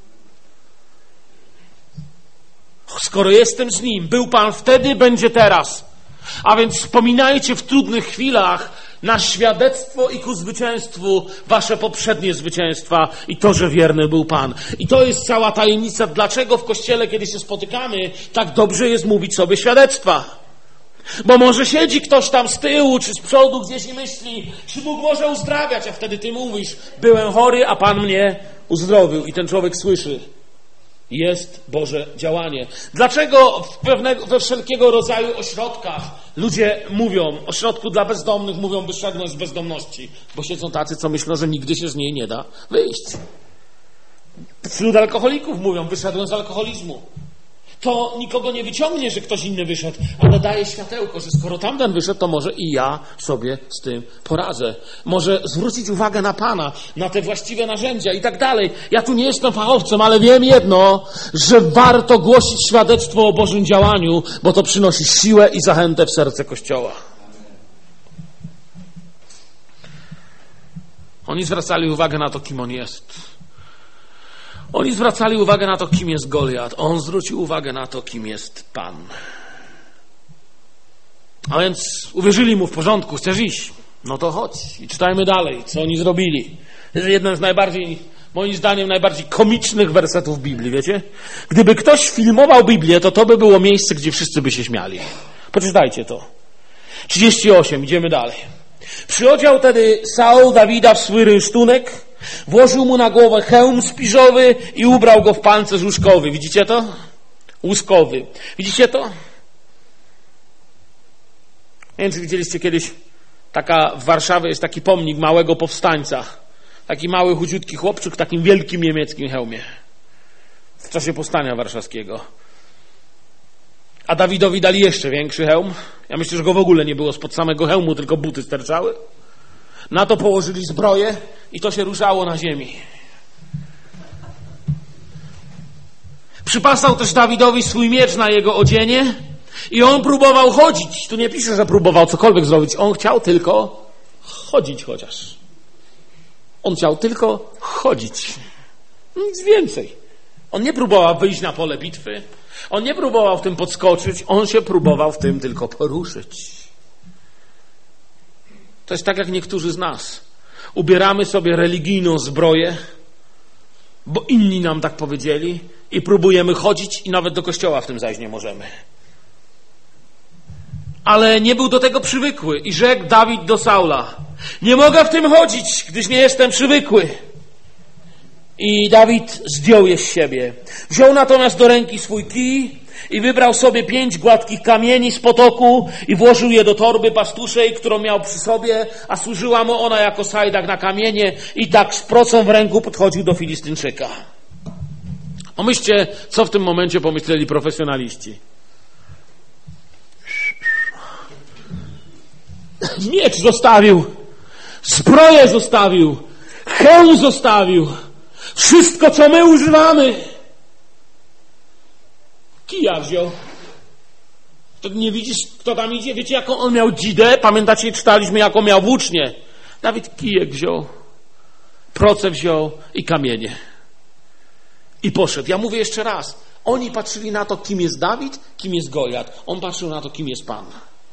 Skoro jestem z Nim, był Pan wtedy, będzie teraz. A więc wspominajcie w trudnych chwilach na świadectwo i ku zwycięstwu wasze poprzednie zwycięstwa i to, że wierny był Pan. I to jest cała tajemnica, dlaczego w Kościele, kiedy się spotykamy, tak dobrze jest mówić sobie świadectwa. Bo może siedzi ktoś tam z tyłu czy z przodu gdzieś i myśli, czy Bóg może uzdrawiać, a wtedy ty mówisz, byłem chory, a Pan mnie uzdrowił. I ten człowiek słyszy, jest Boże działanie. Dlaczego w pewnego, we wszelkiego rodzaju ośrodkach ludzie mówią, ośrodku dla bezdomnych mówią, by szedłem z bezdomności? Bo siedzą tacy, co myślą, że nigdy się z niej nie da wyjść. Wśród alkoholików mówią, wyszedłem z alkoholizmu. To nikogo nie wyciągnie, że ktoś inny wyszedł, ale daje światełko, że skoro tamten wyszedł, to może i ja sobie z tym poradzę. Może zwrócić uwagę na Pana, na te właściwe narzędzia i tak dalej. Ja tu nie jestem fachowcem, ale wiem jedno, że warto głosić świadectwo o Bożym działaniu, bo to przynosi siłę i zachętę w serce Kościoła. Oni zwracali uwagę na to, kim On jest. Oni zwracali uwagę na to, kim jest Goliat. On zwrócił uwagę na to, kim jest Pan. A więc uwierzyli mu, w porządku, chcesz iść? No to chodź. I czytajmy dalej, co oni zrobili. To jest jeden z najbardziej, moim zdaniem, najbardziej komicznych wersetów Biblii, wiecie? Gdyby ktoś filmował Biblię, to to by było miejsce, gdzie wszyscy by się śmiali. Poczytajcie to. trzydzieści osiem, idziemy dalej. Przyodział tedy Saul Dawida w swój rynsztunek, włożył mu na głowę hełm spiżowy i ubrał go w pancerz łuskowy. Widzicie to? Łuskowy. Widzicie to? Nie wiem, czy widzieliście kiedyś, taka w Warszawie jest taki pomnik małego powstańca. Taki mały, chudziutki chłopczyk w takim wielkim niemieckim hełmie. W czasie powstania warszawskiego. A Dawidowi dali jeszcze większy hełm. Ja myślę, że go w ogóle nie było spod samego hełmu, tylko buty sterczały. Na to położyli zbroję i to się ruszało na ziemi. Przypasał też Dawidowi swój miecz na jego odzienie i on próbował chodzić. Tu nie pisze, że próbował cokolwiek zrobić. On chciał tylko chodzić chociaż. On chciał tylko chodzić. Nic więcej. On nie próbował wyjść na pole bitwy. On nie próbował w tym podskoczyć. On się próbował w tym tylko poruszyć. To jest tak jak niektórzy z nas. Ubieramy sobie religijną zbroję, bo inni nam tak powiedzieli i próbujemy chodzić i nawet do kościoła w tym zajść nie możemy. Ale nie był do tego przywykły i rzekł Dawid do Saula: nie mogę w tym chodzić, gdyż nie jestem przywykły. I Dawid zdjął je z siebie. Wziął natomiast do ręki swój kij i wybrał sobie pięć gładkich kamieni z potoku i włożył je do torby pastuszej, którą miał przy sobie, a służyła mu ona jako sajdak na kamienie, i tak z procą w ręku podchodził do Filistynczyka. Pomyślcie, co w tym momencie pomyśleli profesjonaliści. Miecz zostawił, zbroję zostawił, hełm zostawił, wszystko, co my używamy. Kija wziął. To nie widzisz, kto tam idzie? Wiecie, jaką on miał dzidę? Pamiętacie, czytaliśmy, jaką miał włócznię. Dawid kijek wziął, proce wziął i kamienie. I poszedł. Ja mówię jeszcze raz. Oni patrzyli na to, kim jest Dawid, kim jest Goliat. On patrzył na to, kim jest Pan.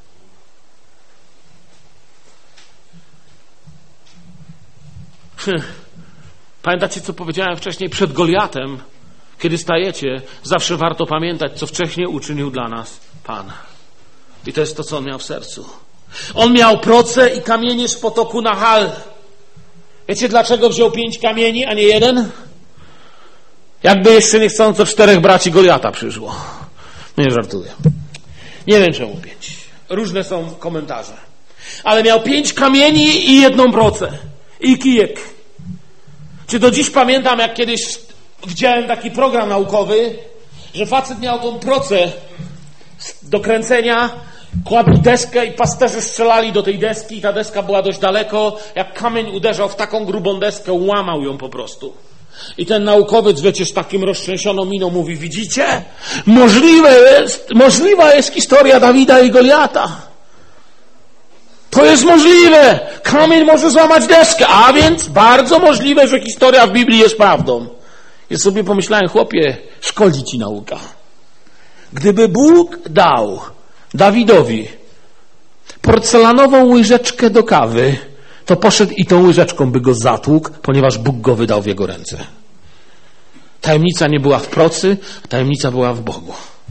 Pamiętacie, co powiedziałem wcześniej? Przed Goliatem, kiedy stajecie, zawsze warto pamiętać, co wcześniej uczynił dla nas Pan. I to jest to, co on miał w sercu. On miał proce i kamienie z potoku Nahal. Wiecie, dlaczego wziął pięć kamieni, a nie jeden? Jakby jeszcze niechcąco czterech braci Goliata przyszło. Nie żartuję. Nie wiem, czemu pięć. Różne są komentarze. Ale miał pięć kamieni i jedną procę. I kijek. Czy do dziś pamiętam, jak kiedyś widziałem taki program naukowy, że facet miał tą procę do kręcenia, kładł deskę i pasterze strzelali do tej deski i ta deska była dość daleko. Jak kamień uderzał w taką grubą deskę, łamał ją po prostu. I ten naukowiec, wiecie, z takim roztrzęsioną miną mówi, widzicie? Możliwe jest, możliwa jest historia Dawida i Goliata. To jest możliwe. Kamień może złamać deskę, a więc bardzo możliwe, że historia w Biblii jest prawdą. I sobie pomyślałem, chłopie, szkodzi ci nauka. Gdyby Bóg dał Dawidowi porcelanową łyżeczkę do kawy, to poszedł i tą łyżeczką by go zatłukł, ponieważ Bóg go wydał w jego ręce. Tajemnica nie była w procy, tajemnica była w Bogu.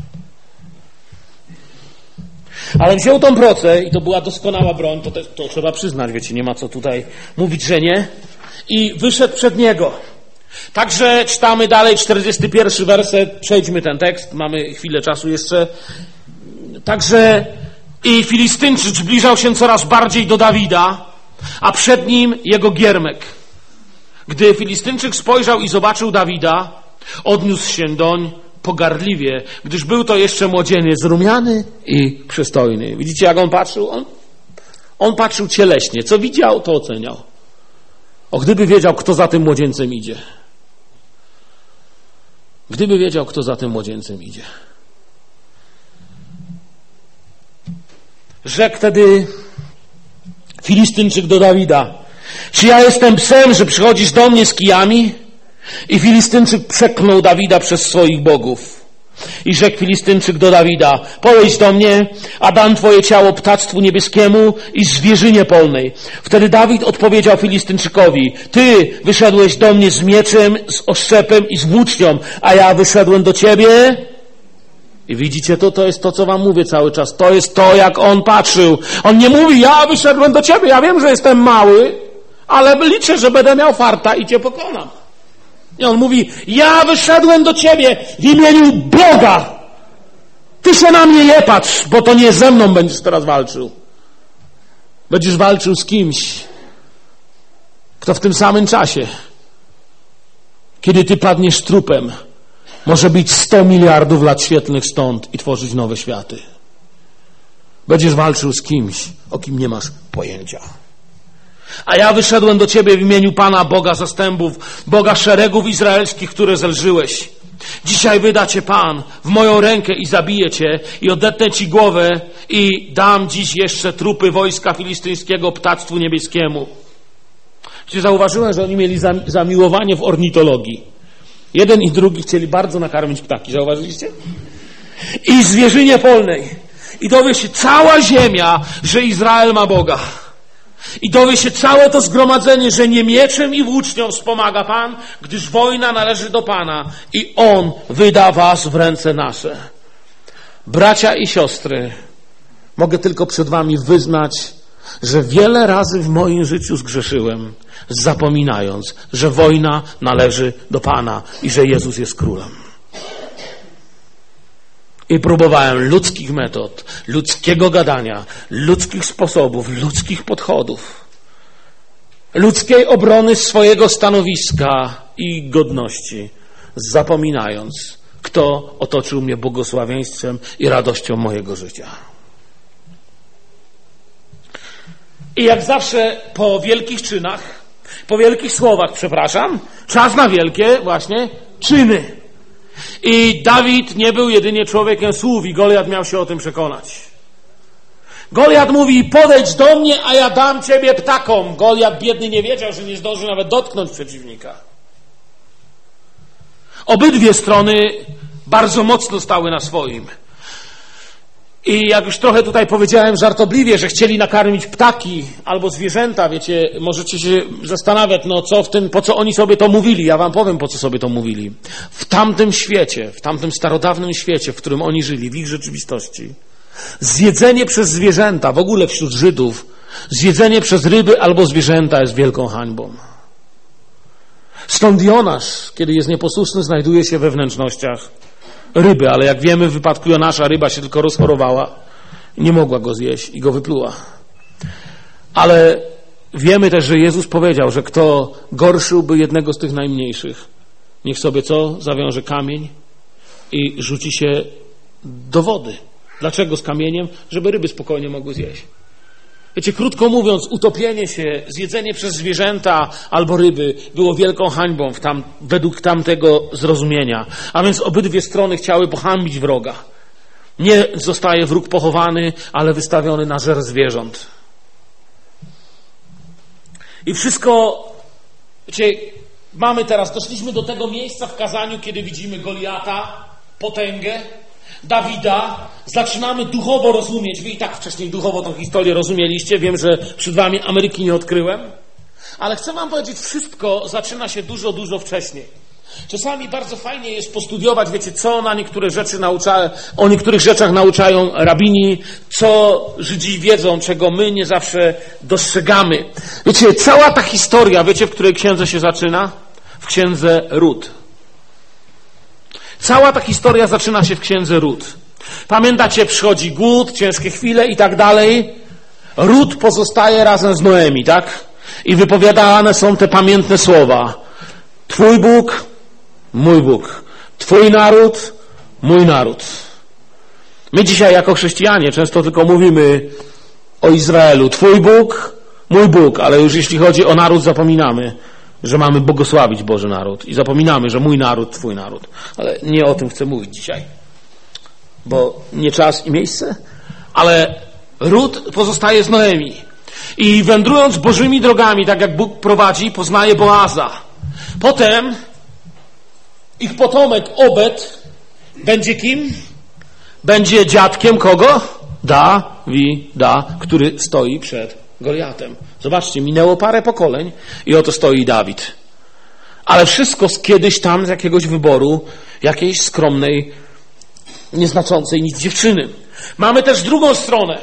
Ale wziął tą procę i to była doskonała broń, to, te, to trzeba przyznać, wiecie, nie ma co tutaj mówić, że nie. I wyszedł przed niego. Także czytamy dalej, czterdziesty pierwszy werset, przejdźmy ten tekst, mamy chwilę czasu jeszcze. Także i Filistynczyk zbliżał się coraz bardziej do Dawida, a przed nim jego giermek. Gdy Filistynczyk spojrzał i zobaczył Dawida, odniósł się doń pogardliwie, gdyż był to jeszcze młodzieniec rumiany i przystojny. Widzicie, jak on patrzył? On, on patrzył cieleśnie. Co widział, to oceniał. O, gdyby wiedział, kto za tym młodzieńcem idzie. Gdyby wiedział, kto za tym młodzieńcem idzie. Rzekł wtedy Filistynczyk do Dawida, czy ja jestem psem, że przychodzisz do mnie z kijami? I Filistynczyk przeklął Dawida przez swoich bogów. I rzekł Filistynczyk do Dawida, podejdź do mnie, a dam twoje ciało ptactwu niebieskiemu i zwierzynie polnej. Wtedy Dawid odpowiedział Filistynczykowi, ty wyszedłeś do mnie z mieczem, z oszczepem i z włócznią, a ja wyszedłem do ciebie. I widzicie, to, to jest to, co wam mówię cały czas. To jest to, jak on patrzył. On nie mówi, ja wyszedłem do ciebie, ja wiem, że jestem mały, ale liczę, że będę miał farta i cię pokonam. I on mówi, ja wyszedłem do ciebie w imieniu Boga. Ty się na mnie nie patrz, bo to nie ze mną będziesz teraz walczył. Będziesz walczył z kimś, kto w tym samym czasie, kiedy ty padniesz trupem, może być sto miliardów lat świetlnych stąd i tworzyć nowe światy. Będziesz walczył z kimś, o kim nie masz pojęcia. A ja wyszedłem do ciebie w imieniu Pana, Boga zastępów, Boga szeregów izraelskich, które zelżyłeś. Dzisiaj wyda cię Pan w moją rękę i zabije cię i odetnę ci głowę i dam dziś jeszcze trupy wojska filistyńskiego ptactwu niebieskiemu. Czy zauważyłem, że oni mieli zamiłowanie w ornitologii. Jeden i drugi chcieli bardzo nakarmić ptaki. Zauważyliście? I zwierzynie polnej. I dowie się cała ziemia, że Izrael ma Boga. I dowie się całe to zgromadzenie, że nie mieczem i włócznią wspomaga Pan, gdyż wojna należy do Pana i On wyda was w ręce nasze. Bracia i siostry, mogę tylko przed wami wyznać, że wiele razy w moim życiu zgrzeszyłem, zapominając, że wojna należy do Pana i że Jezus jest królem. I próbowałem ludzkich metod, ludzkiego gadania, ludzkich sposobów, ludzkich podchodów, ludzkiej obrony swojego stanowiska i godności, zapominając, kto otoczył mnie błogosławieństwem i radością mojego życia. I jak zawsze po wielkich czynach, po wielkich słowach, przepraszam, czas na wielkie właśnie czyny. I Dawid nie był jedynie człowiekiem słów i Goliat miał się o tym przekonać. Goliat mówi: podejdź do mnie, a ja dam ciebie ptakom. Goliat biedny nie wiedział, że nie zdąży nawet dotknąć przeciwnika. Obydwie strony bardzo mocno stały na swoim. I jak już trochę tutaj powiedziałem żartobliwie, że chcieli nakarmić ptaki albo zwierzęta, wiecie, możecie się zastanawiać, no co w tym, po co oni sobie to mówili. Ja wam powiem, po co sobie to mówili. W tamtym świecie, w tamtym starodawnym świecie, w którym oni żyli, w ich rzeczywistości, zjedzenie przez zwierzęta, w ogóle wśród Żydów, zjedzenie przez ryby albo zwierzęta jest wielką hańbą. Stąd Jonasz, kiedy jest nieposłuszny, znajduje się we wnętrznościach ryby, ale jak wiemy, w wypadku Jonasza ryba się tylko rozchorowała i nie mogła go zjeść i go wypluła. Ale wiemy też, że Jezus powiedział, że kto gorszyłby jednego z tych najmniejszych, niech sobie co? Zawiąże kamień i rzuci się do wody. Dlaczego z kamieniem? Żeby ryby spokojnie mogły zjeść. Wiecie, krótko mówiąc, utopienie się, zjedzenie przez zwierzęta albo ryby było wielką hańbą w tam, według tamtego zrozumienia. A więc obydwie strony chciały pohańbić wroga. Nie zostaje wróg pochowany, ale wystawiony na żer zwierząt. I wszystko, wiecie, mamy teraz, doszliśmy do tego miejsca w kazaniu, kiedy widzimy Goliata, potęgę, Dawida, zaczynamy duchowo rozumieć. Wy i tak wcześniej duchowo tą historię rozumieliście. Wiem, że przed wami Ameryki nie odkryłem. Ale chcę wam powiedzieć, wszystko zaczyna się dużo, dużo wcześniej. Czasami bardzo fajnie jest postudiować, wiecie, co na niektóre rzeczy naucza, o niektórych rzeczach nauczają rabini, co Żydzi wiedzą, czego my nie zawsze dostrzegamy. Wiecie, cała ta historia, wiecie, w której księdze się zaczyna? W księdze Rut. Cała ta historia zaczyna się w księdze Rut. Pamiętacie, przychodzi głód, ciężkie chwile i tak dalej. Rut pozostaje razem z Noemi, tak? I wypowiadane są te pamiętne słowa. Twój Bóg, mój Bóg. Twój naród, mój naród. My dzisiaj jako chrześcijanie często tylko mówimy o Izraelu. Twój Bóg, mój Bóg. Ale już jeśli chodzi o naród, zapominamy, że mamy błogosławić Boży naród i zapominamy, że mój naród, twój naród. Ale nie o tym chcę mówić dzisiaj, bo nie czas i miejsce, ale Rut pozostaje z Noemi i wędrując Bożymi drogami, tak jak Bóg prowadzi, poznaje Boaza. Potem ich potomek Obed będzie kim? Będzie dziadkiem kogo? Dawida, który stoi przed Goliatem. Zobaczcie, minęło parę pokoleń i oto stoi Dawid. Ale wszystko z kiedyś tam z jakiegoś wyboru, jakiejś skromnej, nieznaczącej nic dziewczyny. Mamy też drugą stronę.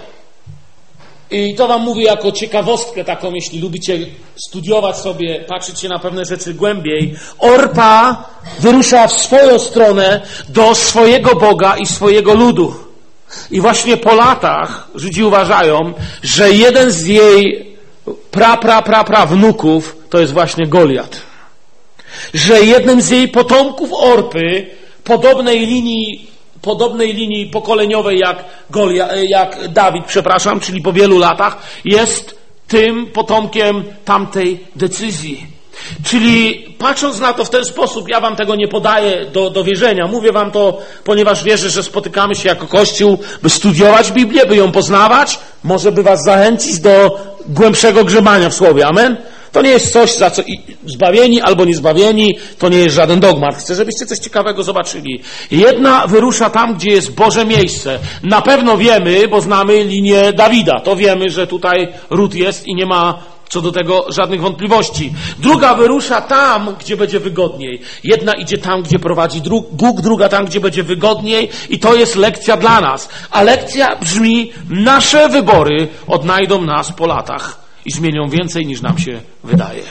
I to wam mówię jako ciekawostkę taką, jeśli lubicie studiować sobie, patrzeć się na pewne rzeczy głębiej. Orpa wyrusza w swoją stronę do swojego Boga i swojego ludu. I właśnie po latach Żydzi uważają, że jeden z jej pra, pra, pra, pra wnuków to jest właśnie Goliat. Że jednym z jej potomków Orpy, podobnej linii, podobnej linii pokoleniowej jak, Golia, jak Dawid, przepraszam, czyli po wielu latach, jest tym potomkiem tamtej decyzji. Czyli patrząc na to w ten sposób, ja wam tego nie podaję do, do wierzenia. Mówię wam to, ponieważ wierzę, że spotykamy się jako Kościół, by studiować Biblię, by ją poznawać, może by was zachęcić do głębszego grzebania w Słowie. Amen? To nie jest coś, za co zbawieni albo niezbawieni, to nie jest żaden dogmat. Chcę, żebyście coś ciekawego zobaczyli. Jedna wyrusza tam, gdzie jest Boże miejsce. Na pewno wiemy, bo znamy linię Dawida. To wiemy, że tutaj Rut jest i nie ma co do tego żadnych wątpliwości. Druga wyrusza tam, gdzie będzie wygodniej. Jedna idzie tam, gdzie prowadzi dru- Bóg, druga tam, gdzie będzie wygodniej i to jest lekcja dla nas. A lekcja brzmi, nasze wybory odnajdą nas po latach i zmienią więcej niż nam się wydaje.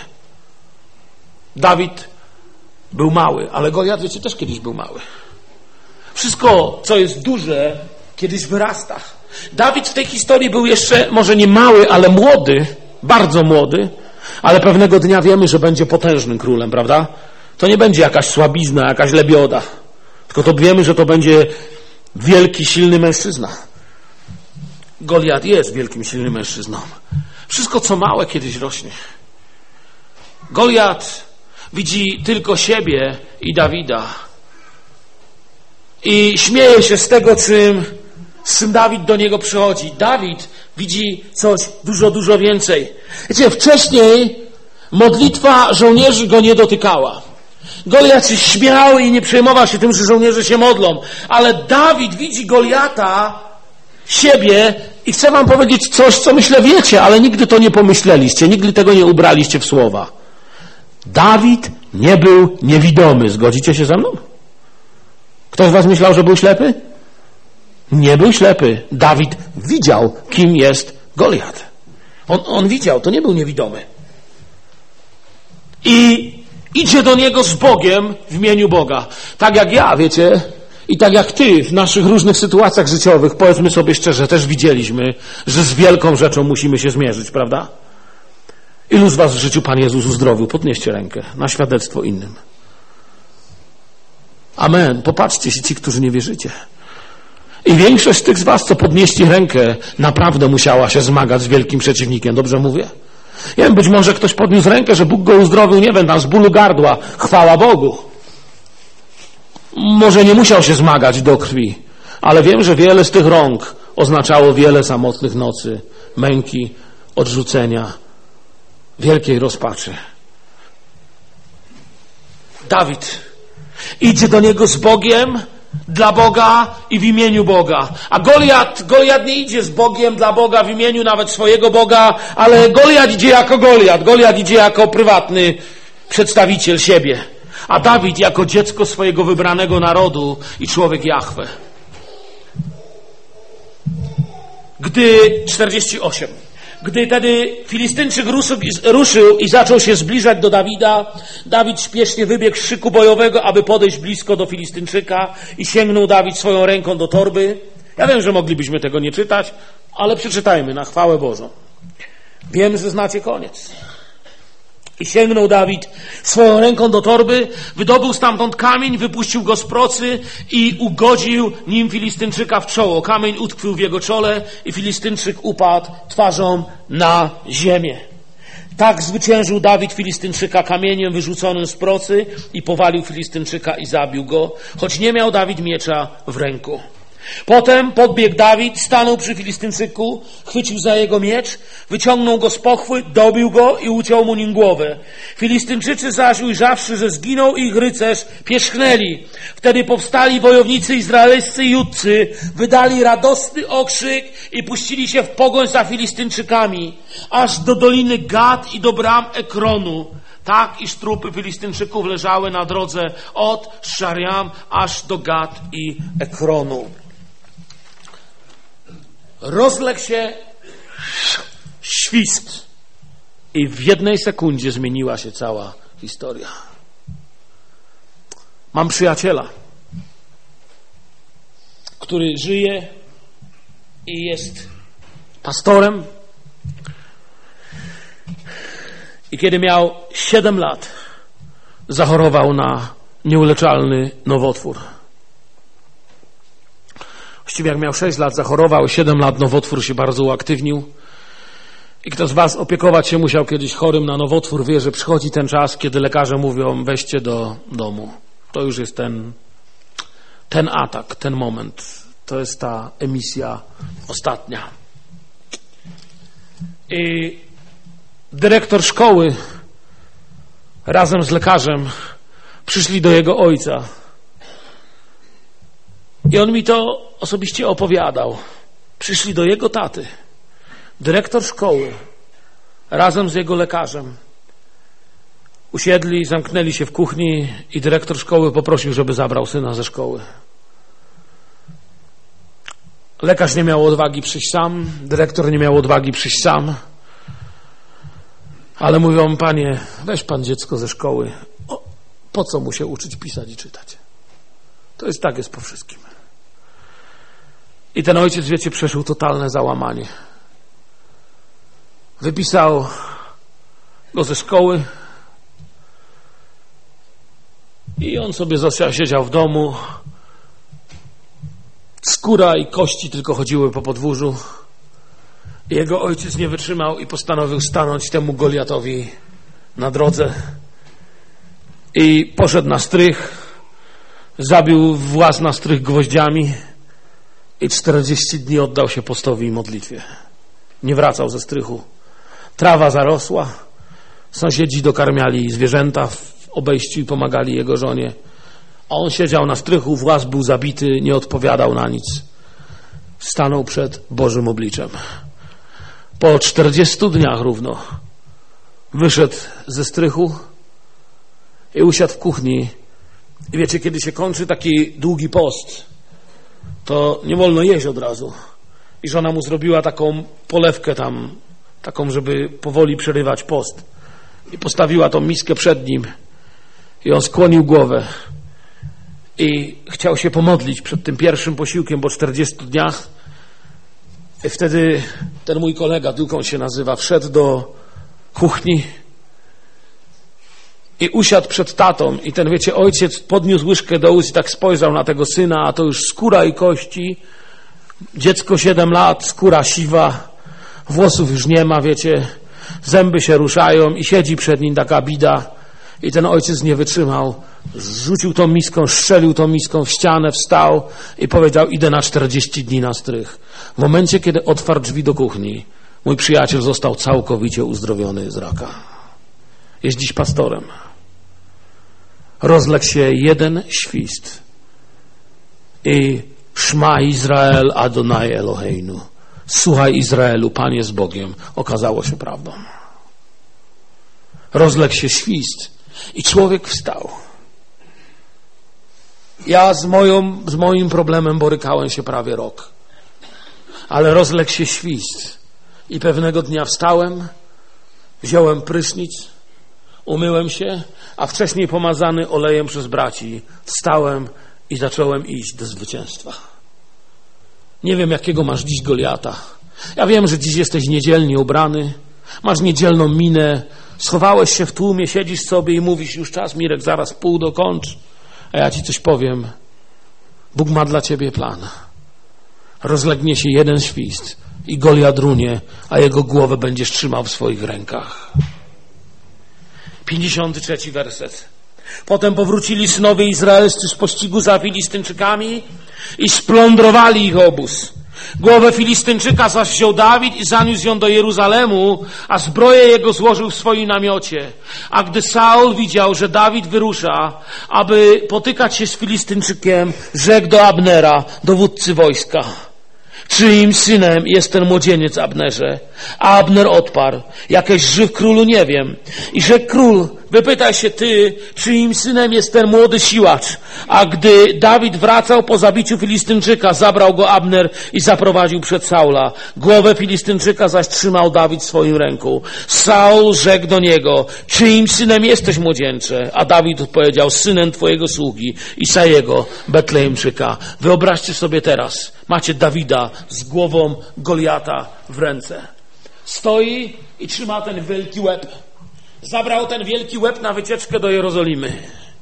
Dawid był mały, ale Goliat, wiecie, też kiedyś był mały. Wszystko, co jest duże, kiedyś wyrasta. Dawid w tej historii był jeszcze może nie mały, ale młody, bardzo młody, ale pewnego dnia wiemy, że będzie potężnym królem, prawda? to nie będzie jakaś słabizna, jakaś lebioda. Tylko to wiemy, że to będzie wielki, silny mężczyzna. Goliat jest wielkim, silnym mężczyzną. Wszystko, co małe, kiedyś rośnie. Goliat widzi tylko siebie i Dawida. I śmieje się z tego, czym, z czym Dawid do niego przychodzi. Dawid widzi coś dużo, dużo więcej. Wiecie, wcześniej modlitwa żołnierzy go nie dotykała. Goliat się śmiał i nie przejmował się tym, że żołnierze się modlą. Ale Dawid widzi Goliata, siebie i chcę wam powiedzieć coś, co myślę wiecie, ale nigdy to nie pomyśleliście, nigdy tego nie ubraliście w słowa. Dawid nie był niewidomy. Zgodzicie się ze mną? Ktoś z was myślał, że był ślepy? Nie był ślepy. Dawid widział, kim jest Goliat. On, on widział, to nie był niewidomy. I idzie do niego z Bogiem w imieniu Boga. Tak jak ja, wiecie, i tak jak ty w naszych różnych sytuacjach życiowych, powiedzmy sobie szczerze, też widzieliśmy, że z wielką rzeczą musimy się zmierzyć, prawda? Ilu z was w życiu Pan Jezus uzdrowił? Podnieście rękę na świadectwo innym. Amen. Popatrzcie się ci, którzy nie wierzycie. I większość z tych z was, co podnieśli rękę, naprawdę musiała się zmagać z wielkim przeciwnikiem. Dobrze mówię? Nie wiem, być może ktoś podniósł rękę, że Bóg go uzdrowił, nie wiem, tam z bólu gardła. Chwała Bogu. Może nie musiał się zmagać do krwi, ale wiem, że wiele z tych rąk oznaczało wiele samotnych nocy, męki, odrzucenia, wielkiej rozpaczy. Dawid idzie do niego z Bogiem, dla Boga i w imieniu Boga. A Goliat, Goliat nie idzie z Bogiem, dla Boga, w imieniu nawet swojego Boga, ale Goliat idzie jako Goliat. Goliat idzie jako prywatny przedstawiciel siebie. A Dawid jako dziecko swojego wybranego narodu i człowiek Jahwe. Gdy, czterdzieści osiem, gdy tedy Filistynczyk ruszył, ruszył i zaczął się zbliżać do Dawida, Dawid śpiesznie wybiegł z szyku bojowego, aby podejść blisko do Filistynczyka i sięgnął Dawid swoją ręką do torby. Ja wiem, że moglibyśmy tego nie czytać, ale przeczytajmy na chwałę Bożą. Wiem, że znacie koniec. I sięgnął Dawid swoją ręką do torby, wydobył stamtąd kamień, wypuścił go z procy i ugodził nim Filistynczyka w czoło. Kamień utkwił w jego czole i Filistynczyk upadł twarzą na ziemię. Tak zwyciężył Dawid Filistynczyka kamieniem wyrzuconym z procy i powalił Filistynczyka i zabił go, choć nie miał Dawid miecza w ręku. Potem podbiegł Dawid, stanął przy Filistynczyku, chwycił za jego miecz, wyciągnął go z pochwy, dobił go i uciął mu nim głowę. Filistynczycy zaś, ujrzawszy, że zginął ich rycerz, pierzchnęli. Wtedy powstali wojownicy izraelscy i judcy, wydali radosny okrzyk i puścili się w pogoń za Filistynczykami, aż do doliny Gad i do bram Ekronu. Tak, iż trupy Filistynczyków leżały na drodze od Szariam aż do Gad i Ekronu. Rozległ się świst i w jednej sekundzie zmieniła się cała historia. Mam przyjaciela, który żyje i jest pastorem. I kiedy miał siedem lat, zachorował na nieuleczalny nowotwór. Właściwie jak miał sześć lat, zachorował, siedem lat, nowotwór się bardzo uaktywnił. I kto z was opiekować się musiał kiedyś chorym na nowotwór, wie, że przychodzi ten czas, kiedy lekarze mówią, weźcie do domu. To już jest ten, ten atak, ten moment. To jest ta emisja ostatnia. I dyrektor szkoły razem z lekarzem przyszli do jego ojca. I on mi to osobiście opowiadał. Przyszli do jego taty. Dyrektor szkoły razem z jego lekarzem. Usiedli, zamknęli się w kuchni i dyrektor szkoły poprosił, żeby zabrał syna ze szkoły. Lekarz nie miał odwagi przyjść sam, dyrektor nie miał odwagi przyjść sam. Ale mówią, panie, weź pan dziecko ze szkoły. O, po co mu się uczyć pisać i czytać? To jest tak, jest po wszystkim. I ten ojciec, wiecie, przeżył totalne załamanie. Wypisał go ze szkoły I on sobie siedział w domu. Skóra i kości tylko chodziły po podwórzu. Jego ojciec nie wytrzymał i postanowił stanąć temu Goliatowi na drodze. I poszedł na strych, zabił włas na strych gwoździami i czterdzieści dni oddał się postowi i modlitwie. Nie wracał ze strychu. Trawa zarosła, sąsiedzi dokarmiali zwierzęta w obejściu i pomagali jego żonie. A on siedział na strychu, włas był zabity, nie odpowiadał na nic. Stanął przed Bożym obliczem. Po czterdziestu dniach równo wyszedł ze strychu i usiadł w kuchni. I wiecie, kiedy się kończy taki długi post, to nie wolno jeść od razu. I żona mu zrobiła taką polewkę tam, taką, żeby powoli przerywać post. I postawiła tą miskę przed nim. I on skłonił głowę. I chciał się pomodlić przed tym pierwszym posiłkiem po czterdziestu dniach. I wtedy ten mój kolega, Duką się nazywa, wszedł do kuchni i usiadł przed tatą. I ten, wiecie, ojciec podniósł łyżkę do ust i tak spojrzał na tego syna, a to już skóra i kości. Dziecko siedem lat, skóra siwa, włosów już nie ma, wiecie, zęby się ruszają i siedzi przed nim taka bida. I ten ojciec nie wytrzymał, rzucił tą miską, strzelił tą miską w ścianę, wstał i powiedział: idę na czterdzieści dni na strych. W momencie, kiedy otwarł drzwi do kuchni, mój przyjaciel został całkowicie uzdrowiony z raka. Jest dziś pastorem. Rozległ się jeden świst i Szma Izrael Adonai Eloheinu. Słuchaj Izraelu, Pan jest Bogiem. Okazało się prawdą. Rozległ się świst i człowiek wstał. Ja z, moją, z moim problemem borykałem się prawie rok. Ale rozległ się świst i pewnego dnia wstałem, wziąłem prysznic, umyłem się, a wcześniej pomazany olejem przez braci wstałem i zacząłem iść do zwycięstwa. Nie wiem, jakiego masz dziś Goliata. Ja wiem, że dziś jesteś niedzielnie ubrany, masz niedzielną minę, schowałeś się w tłumie, siedzisz sobie i mówisz: już czas, Mirek, zaraz pół dokończ. A ja ci coś powiem. Bóg ma dla ciebie plan. Rozlegnie się jeden świst i Goliat runie, a jego głowę będziesz trzymał w swoich rękach. pięćdziesiąty trzeci werset. Potem powrócili synowie izraelscy z pościgu za Filistynczykami i splądrowali ich obóz. Głowę Filistynczyka zaś wziął Dawid i zaniósł ją do Jeruzalemu, a zbroję jego złożył w swoim namiocie. A gdy Saul widział, że Dawid wyrusza, aby potykać się z Filistynczykiem, rzekł do Abnera, dowódcy wojska: czyim synem jest ten młodzieniec, Abnerze? A Abner odparł: jakeś żyw królu, nie wiem. I rzekł król: wypytaj się ty, czyim synem jest ten młody siłacz. A gdy Dawid wracał po zabiciu Filistynczyka, zabrał go Abner i zaprowadził przed Saula. Głowę Filistynczyka zaś trzymał Dawid w swoim ręku. Saul rzekł do niego: czyim synem jesteś, młodzieńcze? A Dawid odpowiedział: synem twojego sługi Isajego, Betlejemczyka. Wyobraźcie sobie teraz, macie Dawida z głową Goliata w ręce. Stoi i trzyma ten wielki łeb. Zabrał ten wielki łeb na wycieczkę do Jerozolimy.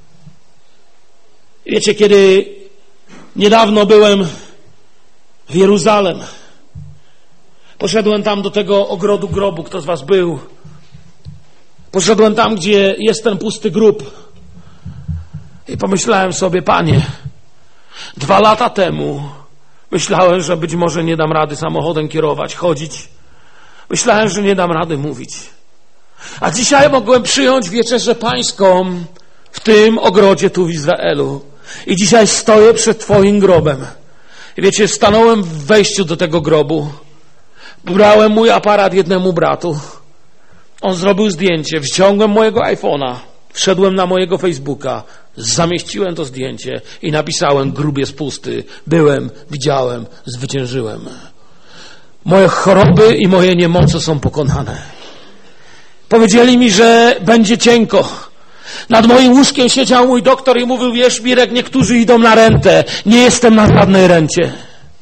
Wiecie, kiedy niedawno byłem w Jeruzalem, poszedłem tam do tego ogrodu grobu. Kto z was był? Poszedłem tam, gdzie jest ten pusty grób i pomyślałem sobie: Panie, dwa lata temu myślałem, że być może nie dam rady samochodem kierować, chodzić. Myślałem, że nie dam rady mówić. A dzisiaj mogłem przyjąć wieczerzę pańską w tym ogrodzie tu w Izraelu. I dzisiaj stoję przed twoim grobem. I wiecie, stanąłem w wejściu do tego grobu. Brałem mój aparat jednemu bratu. On zrobił zdjęcie. Wciągłem mojego iPhone'a. Wszedłem na mojego Facebooka. Zamieściłem to zdjęcie i napisałem: grób jest pusty. Byłem, widziałem, zwyciężyłem. Moje choroby i moje niemoce są pokonane. Powiedzieli mi, że będzie cienko. Nad moim łóżkiem siedział mój doktor i mówił: wiesz, Mirek, niektórzy idą na rentę. Nie jestem na żadnej rencie.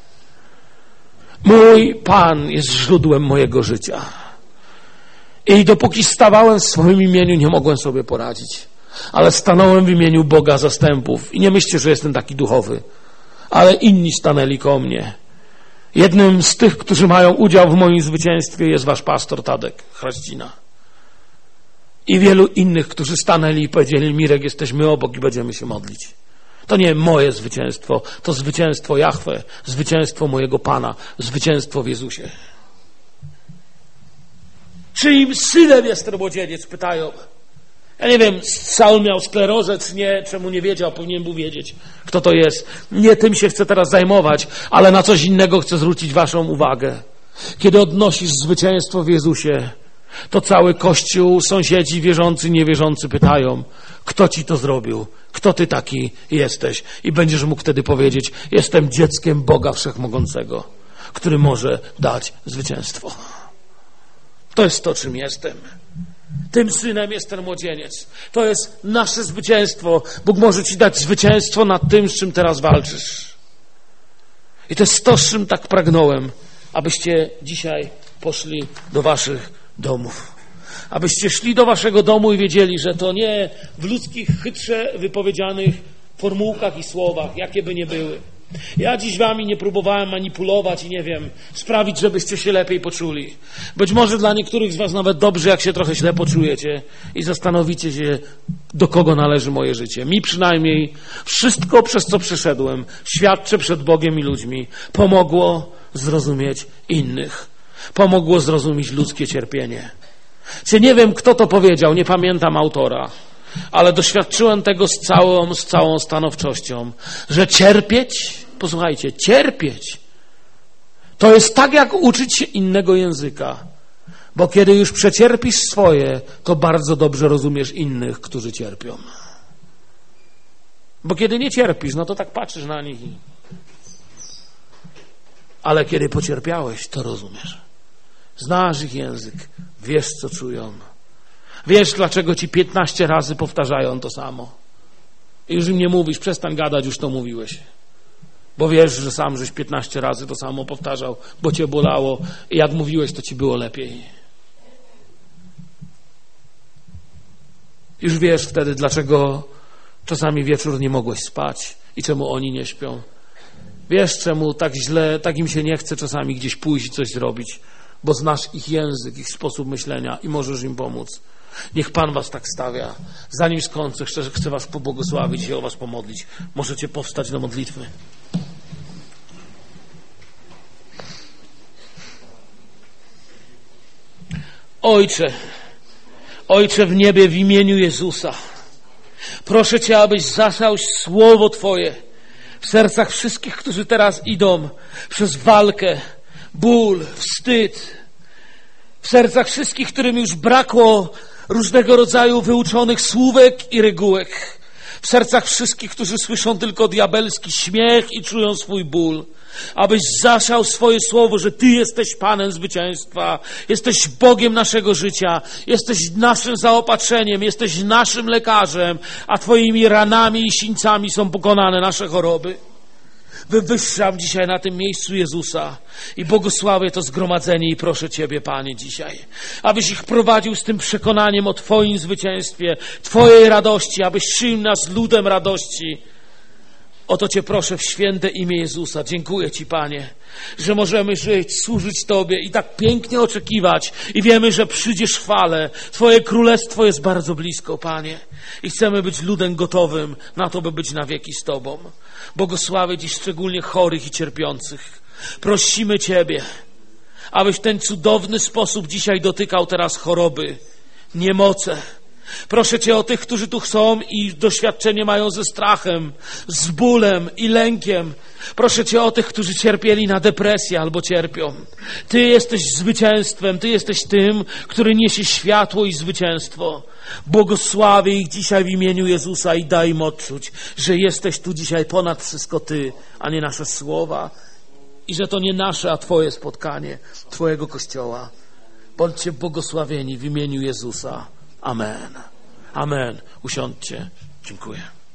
Mój Pan jest źródłem mojego życia. I dopóki stawałem w swoim imieniu, nie mogłem sobie poradzić. ale stanąłem w imieniu Boga zastępów. I nie myślcie, że jestem taki duchowy, ale inni stanęli koło mnie. Jednym z tych, którzy mają udział w moim zwycięstwie, jest wasz pastor Tadek Chraścina. I wielu innych, którzy stanęli i powiedzieli: Mirek, jesteśmy obok i będziemy się modlić. To nie moje zwycięstwo, to zwycięstwo Jahwe, zwycięstwo mojego Pana, zwycięstwo w Jezusie. Czyim synem jest ten młodzieniec? Pytają. Ja nie wiem, Saul miał sklerozę, czy nie, czemu nie wiedział, powinien był wiedzieć, kto to jest. Nie tym się chcę teraz zajmować, ale na coś innego chcę zwrócić waszą uwagę. Kiedy odnosisz zwycięstwo w Jezusie, to cały Kościół, sąsiedzi, wierzący, niewierzący pytają: kto ci to zrobił? Kto ty taki jesteś? I będziesz mógł wtedy powiedzieć: jestem dzieckiem Boga Wszechmogącego, który może dać zwycięstwo. To jest to, czym jestem. Tym synem jest ten młodzieniec. To jest nasze zwycięstwo. Bóg może ci dać zwycięstwo nad tym, z czym teraz walczysz. I to jest to, z czym tak pragnąłem, abyście dzisiaj poszli do waszych domów. Abyście szli do waszego domu i wiedzieli, że to nie w ludzkich, chytrze wypowiedzianych formułkach i słowach, jakie by nie były. Ja dziś wami nie próbowałem manipulować i nie wiem, sprawić, żebyście się lepiej poczuli. Być może dla niektórych z was nawet dobrze, jak się trochę źle poczujecie i zastanowicie się, do kogo należy moje życie. Mi przynajmniej wszystko, przez co przeszedłem, świadczę przed Bogiem i ludźmi, pomogło zrozumieć innych. Pomogło zrozumieć ludzkie cierpienie. Czy nie wiem, kto to powiedział, nie pamiętam autora, ale doświadczyłem tego z całą, z całą stanowczością, że cierpieć, posłuchajcie, cierpieć to jest tak, jak uczyć się innego języka, bo kiedy już przecierpisz swoje, to bardzo dobrze rozumiesz innych, którzy cierpią. Bo kiedy nie cierpisz, no to tak patrzysz na nich i... ale kiedy pocierpiałeś, to rozumiesz. Znasz ich język, wiesz, co czują. Wiesz, dlaczego ci piętnaście razy powtarzają to samo. I już im nie mówisz, przestań gadać, już to mówiłeś. Bo wiesz, że sam żeś piętnaście razy to samo powtarzał, bo cię bolało i jak mówiłeś, to ci było lepiej. Już wiesz wtedy, dlaczego czasami wieczór nie mogłeś spać i czemu oni nie śpią. Wiesz, czemu tak źle, tak im się nie chce czasami gdzieś pójść i coś zrobić, bo znasz ich język, ich sposób myślenia i możesz im pomóc. Niech Pan was tak stawia. Zanim skończę, chcę, chcę was pobłogosławić i o was pomodlić. Możecie powstać do modlitwy. Ojcze, Ojcze w niebie, w imieniu Jezusa, proszę Cię, abyś zasiał słowo Twoje w sercach wszystkich, którzy teraz idą przez walkę, ból, wstyd, w sercach wszystkich, którym już brakło różnego rodzaju wyuczonych słówek i regułek, w sercach wszystkich, którzy słyszą tylko diabelski śmiech i czują swój ból, abyś zasiał swoje słowo, że Ty jesteś Panem zwycięstwa, jesteś Bogiem naszego życia, jesteś naszym zaopatrzeniem, jesteś naszym lekarzem, a Twoimi ranami i sińcami są pokonane nasze choroby. Wywyższam dzisiaj na tym miejscu Jezusa i błogosławię to zgromadzenie i proszę Ciebie, Panie, dzisiaj, abyś ich prowadził z tym przekonaniem o Twoim zwycięstwie, Twojej radości, abyś czynił nas ludem radości. Oto Cię proszę w święte imię Jezusa. Dziękuję Ci, Panie, że możemy żyć, służyć Tobie i tak pięknie oczekiwać i wiemy, że przyjdziesz w chwale. Twoje królestwo jest bardzo blisko, Panie, i chcemy być ludem gotowym na to, by być na wieki z Tobą. Błogosławię dziś szczególnie chorych i cierpiących. Prosimy Ciebie, abyś w ten cudowny sposób dzisiaj dotykał teraz choroby, niemoce. Proszę Cię o tych, którzy tu są i doświadczenie mają ze strachem, z bólem i lękiem. Proszę Cię o tych, którzy cierpieli na depresję albo cierpią. Ty jesteś zwycięstwem, Ty jesteś tym, który niesie światło i zwycięstwo. Błogosławię ich dzisiaj w imieniu Jezusa i daj im odczuć, że jesteś tu dzisiaj ponad wszystko Ty, a nie nasze słowa i że to nie nasze, a Twoje spotkanie, Twojego Kościoła. Bądźcie błogosławieni w imieniu Jezusa. Amen. Amen. Usiądźcie. Dziękuję.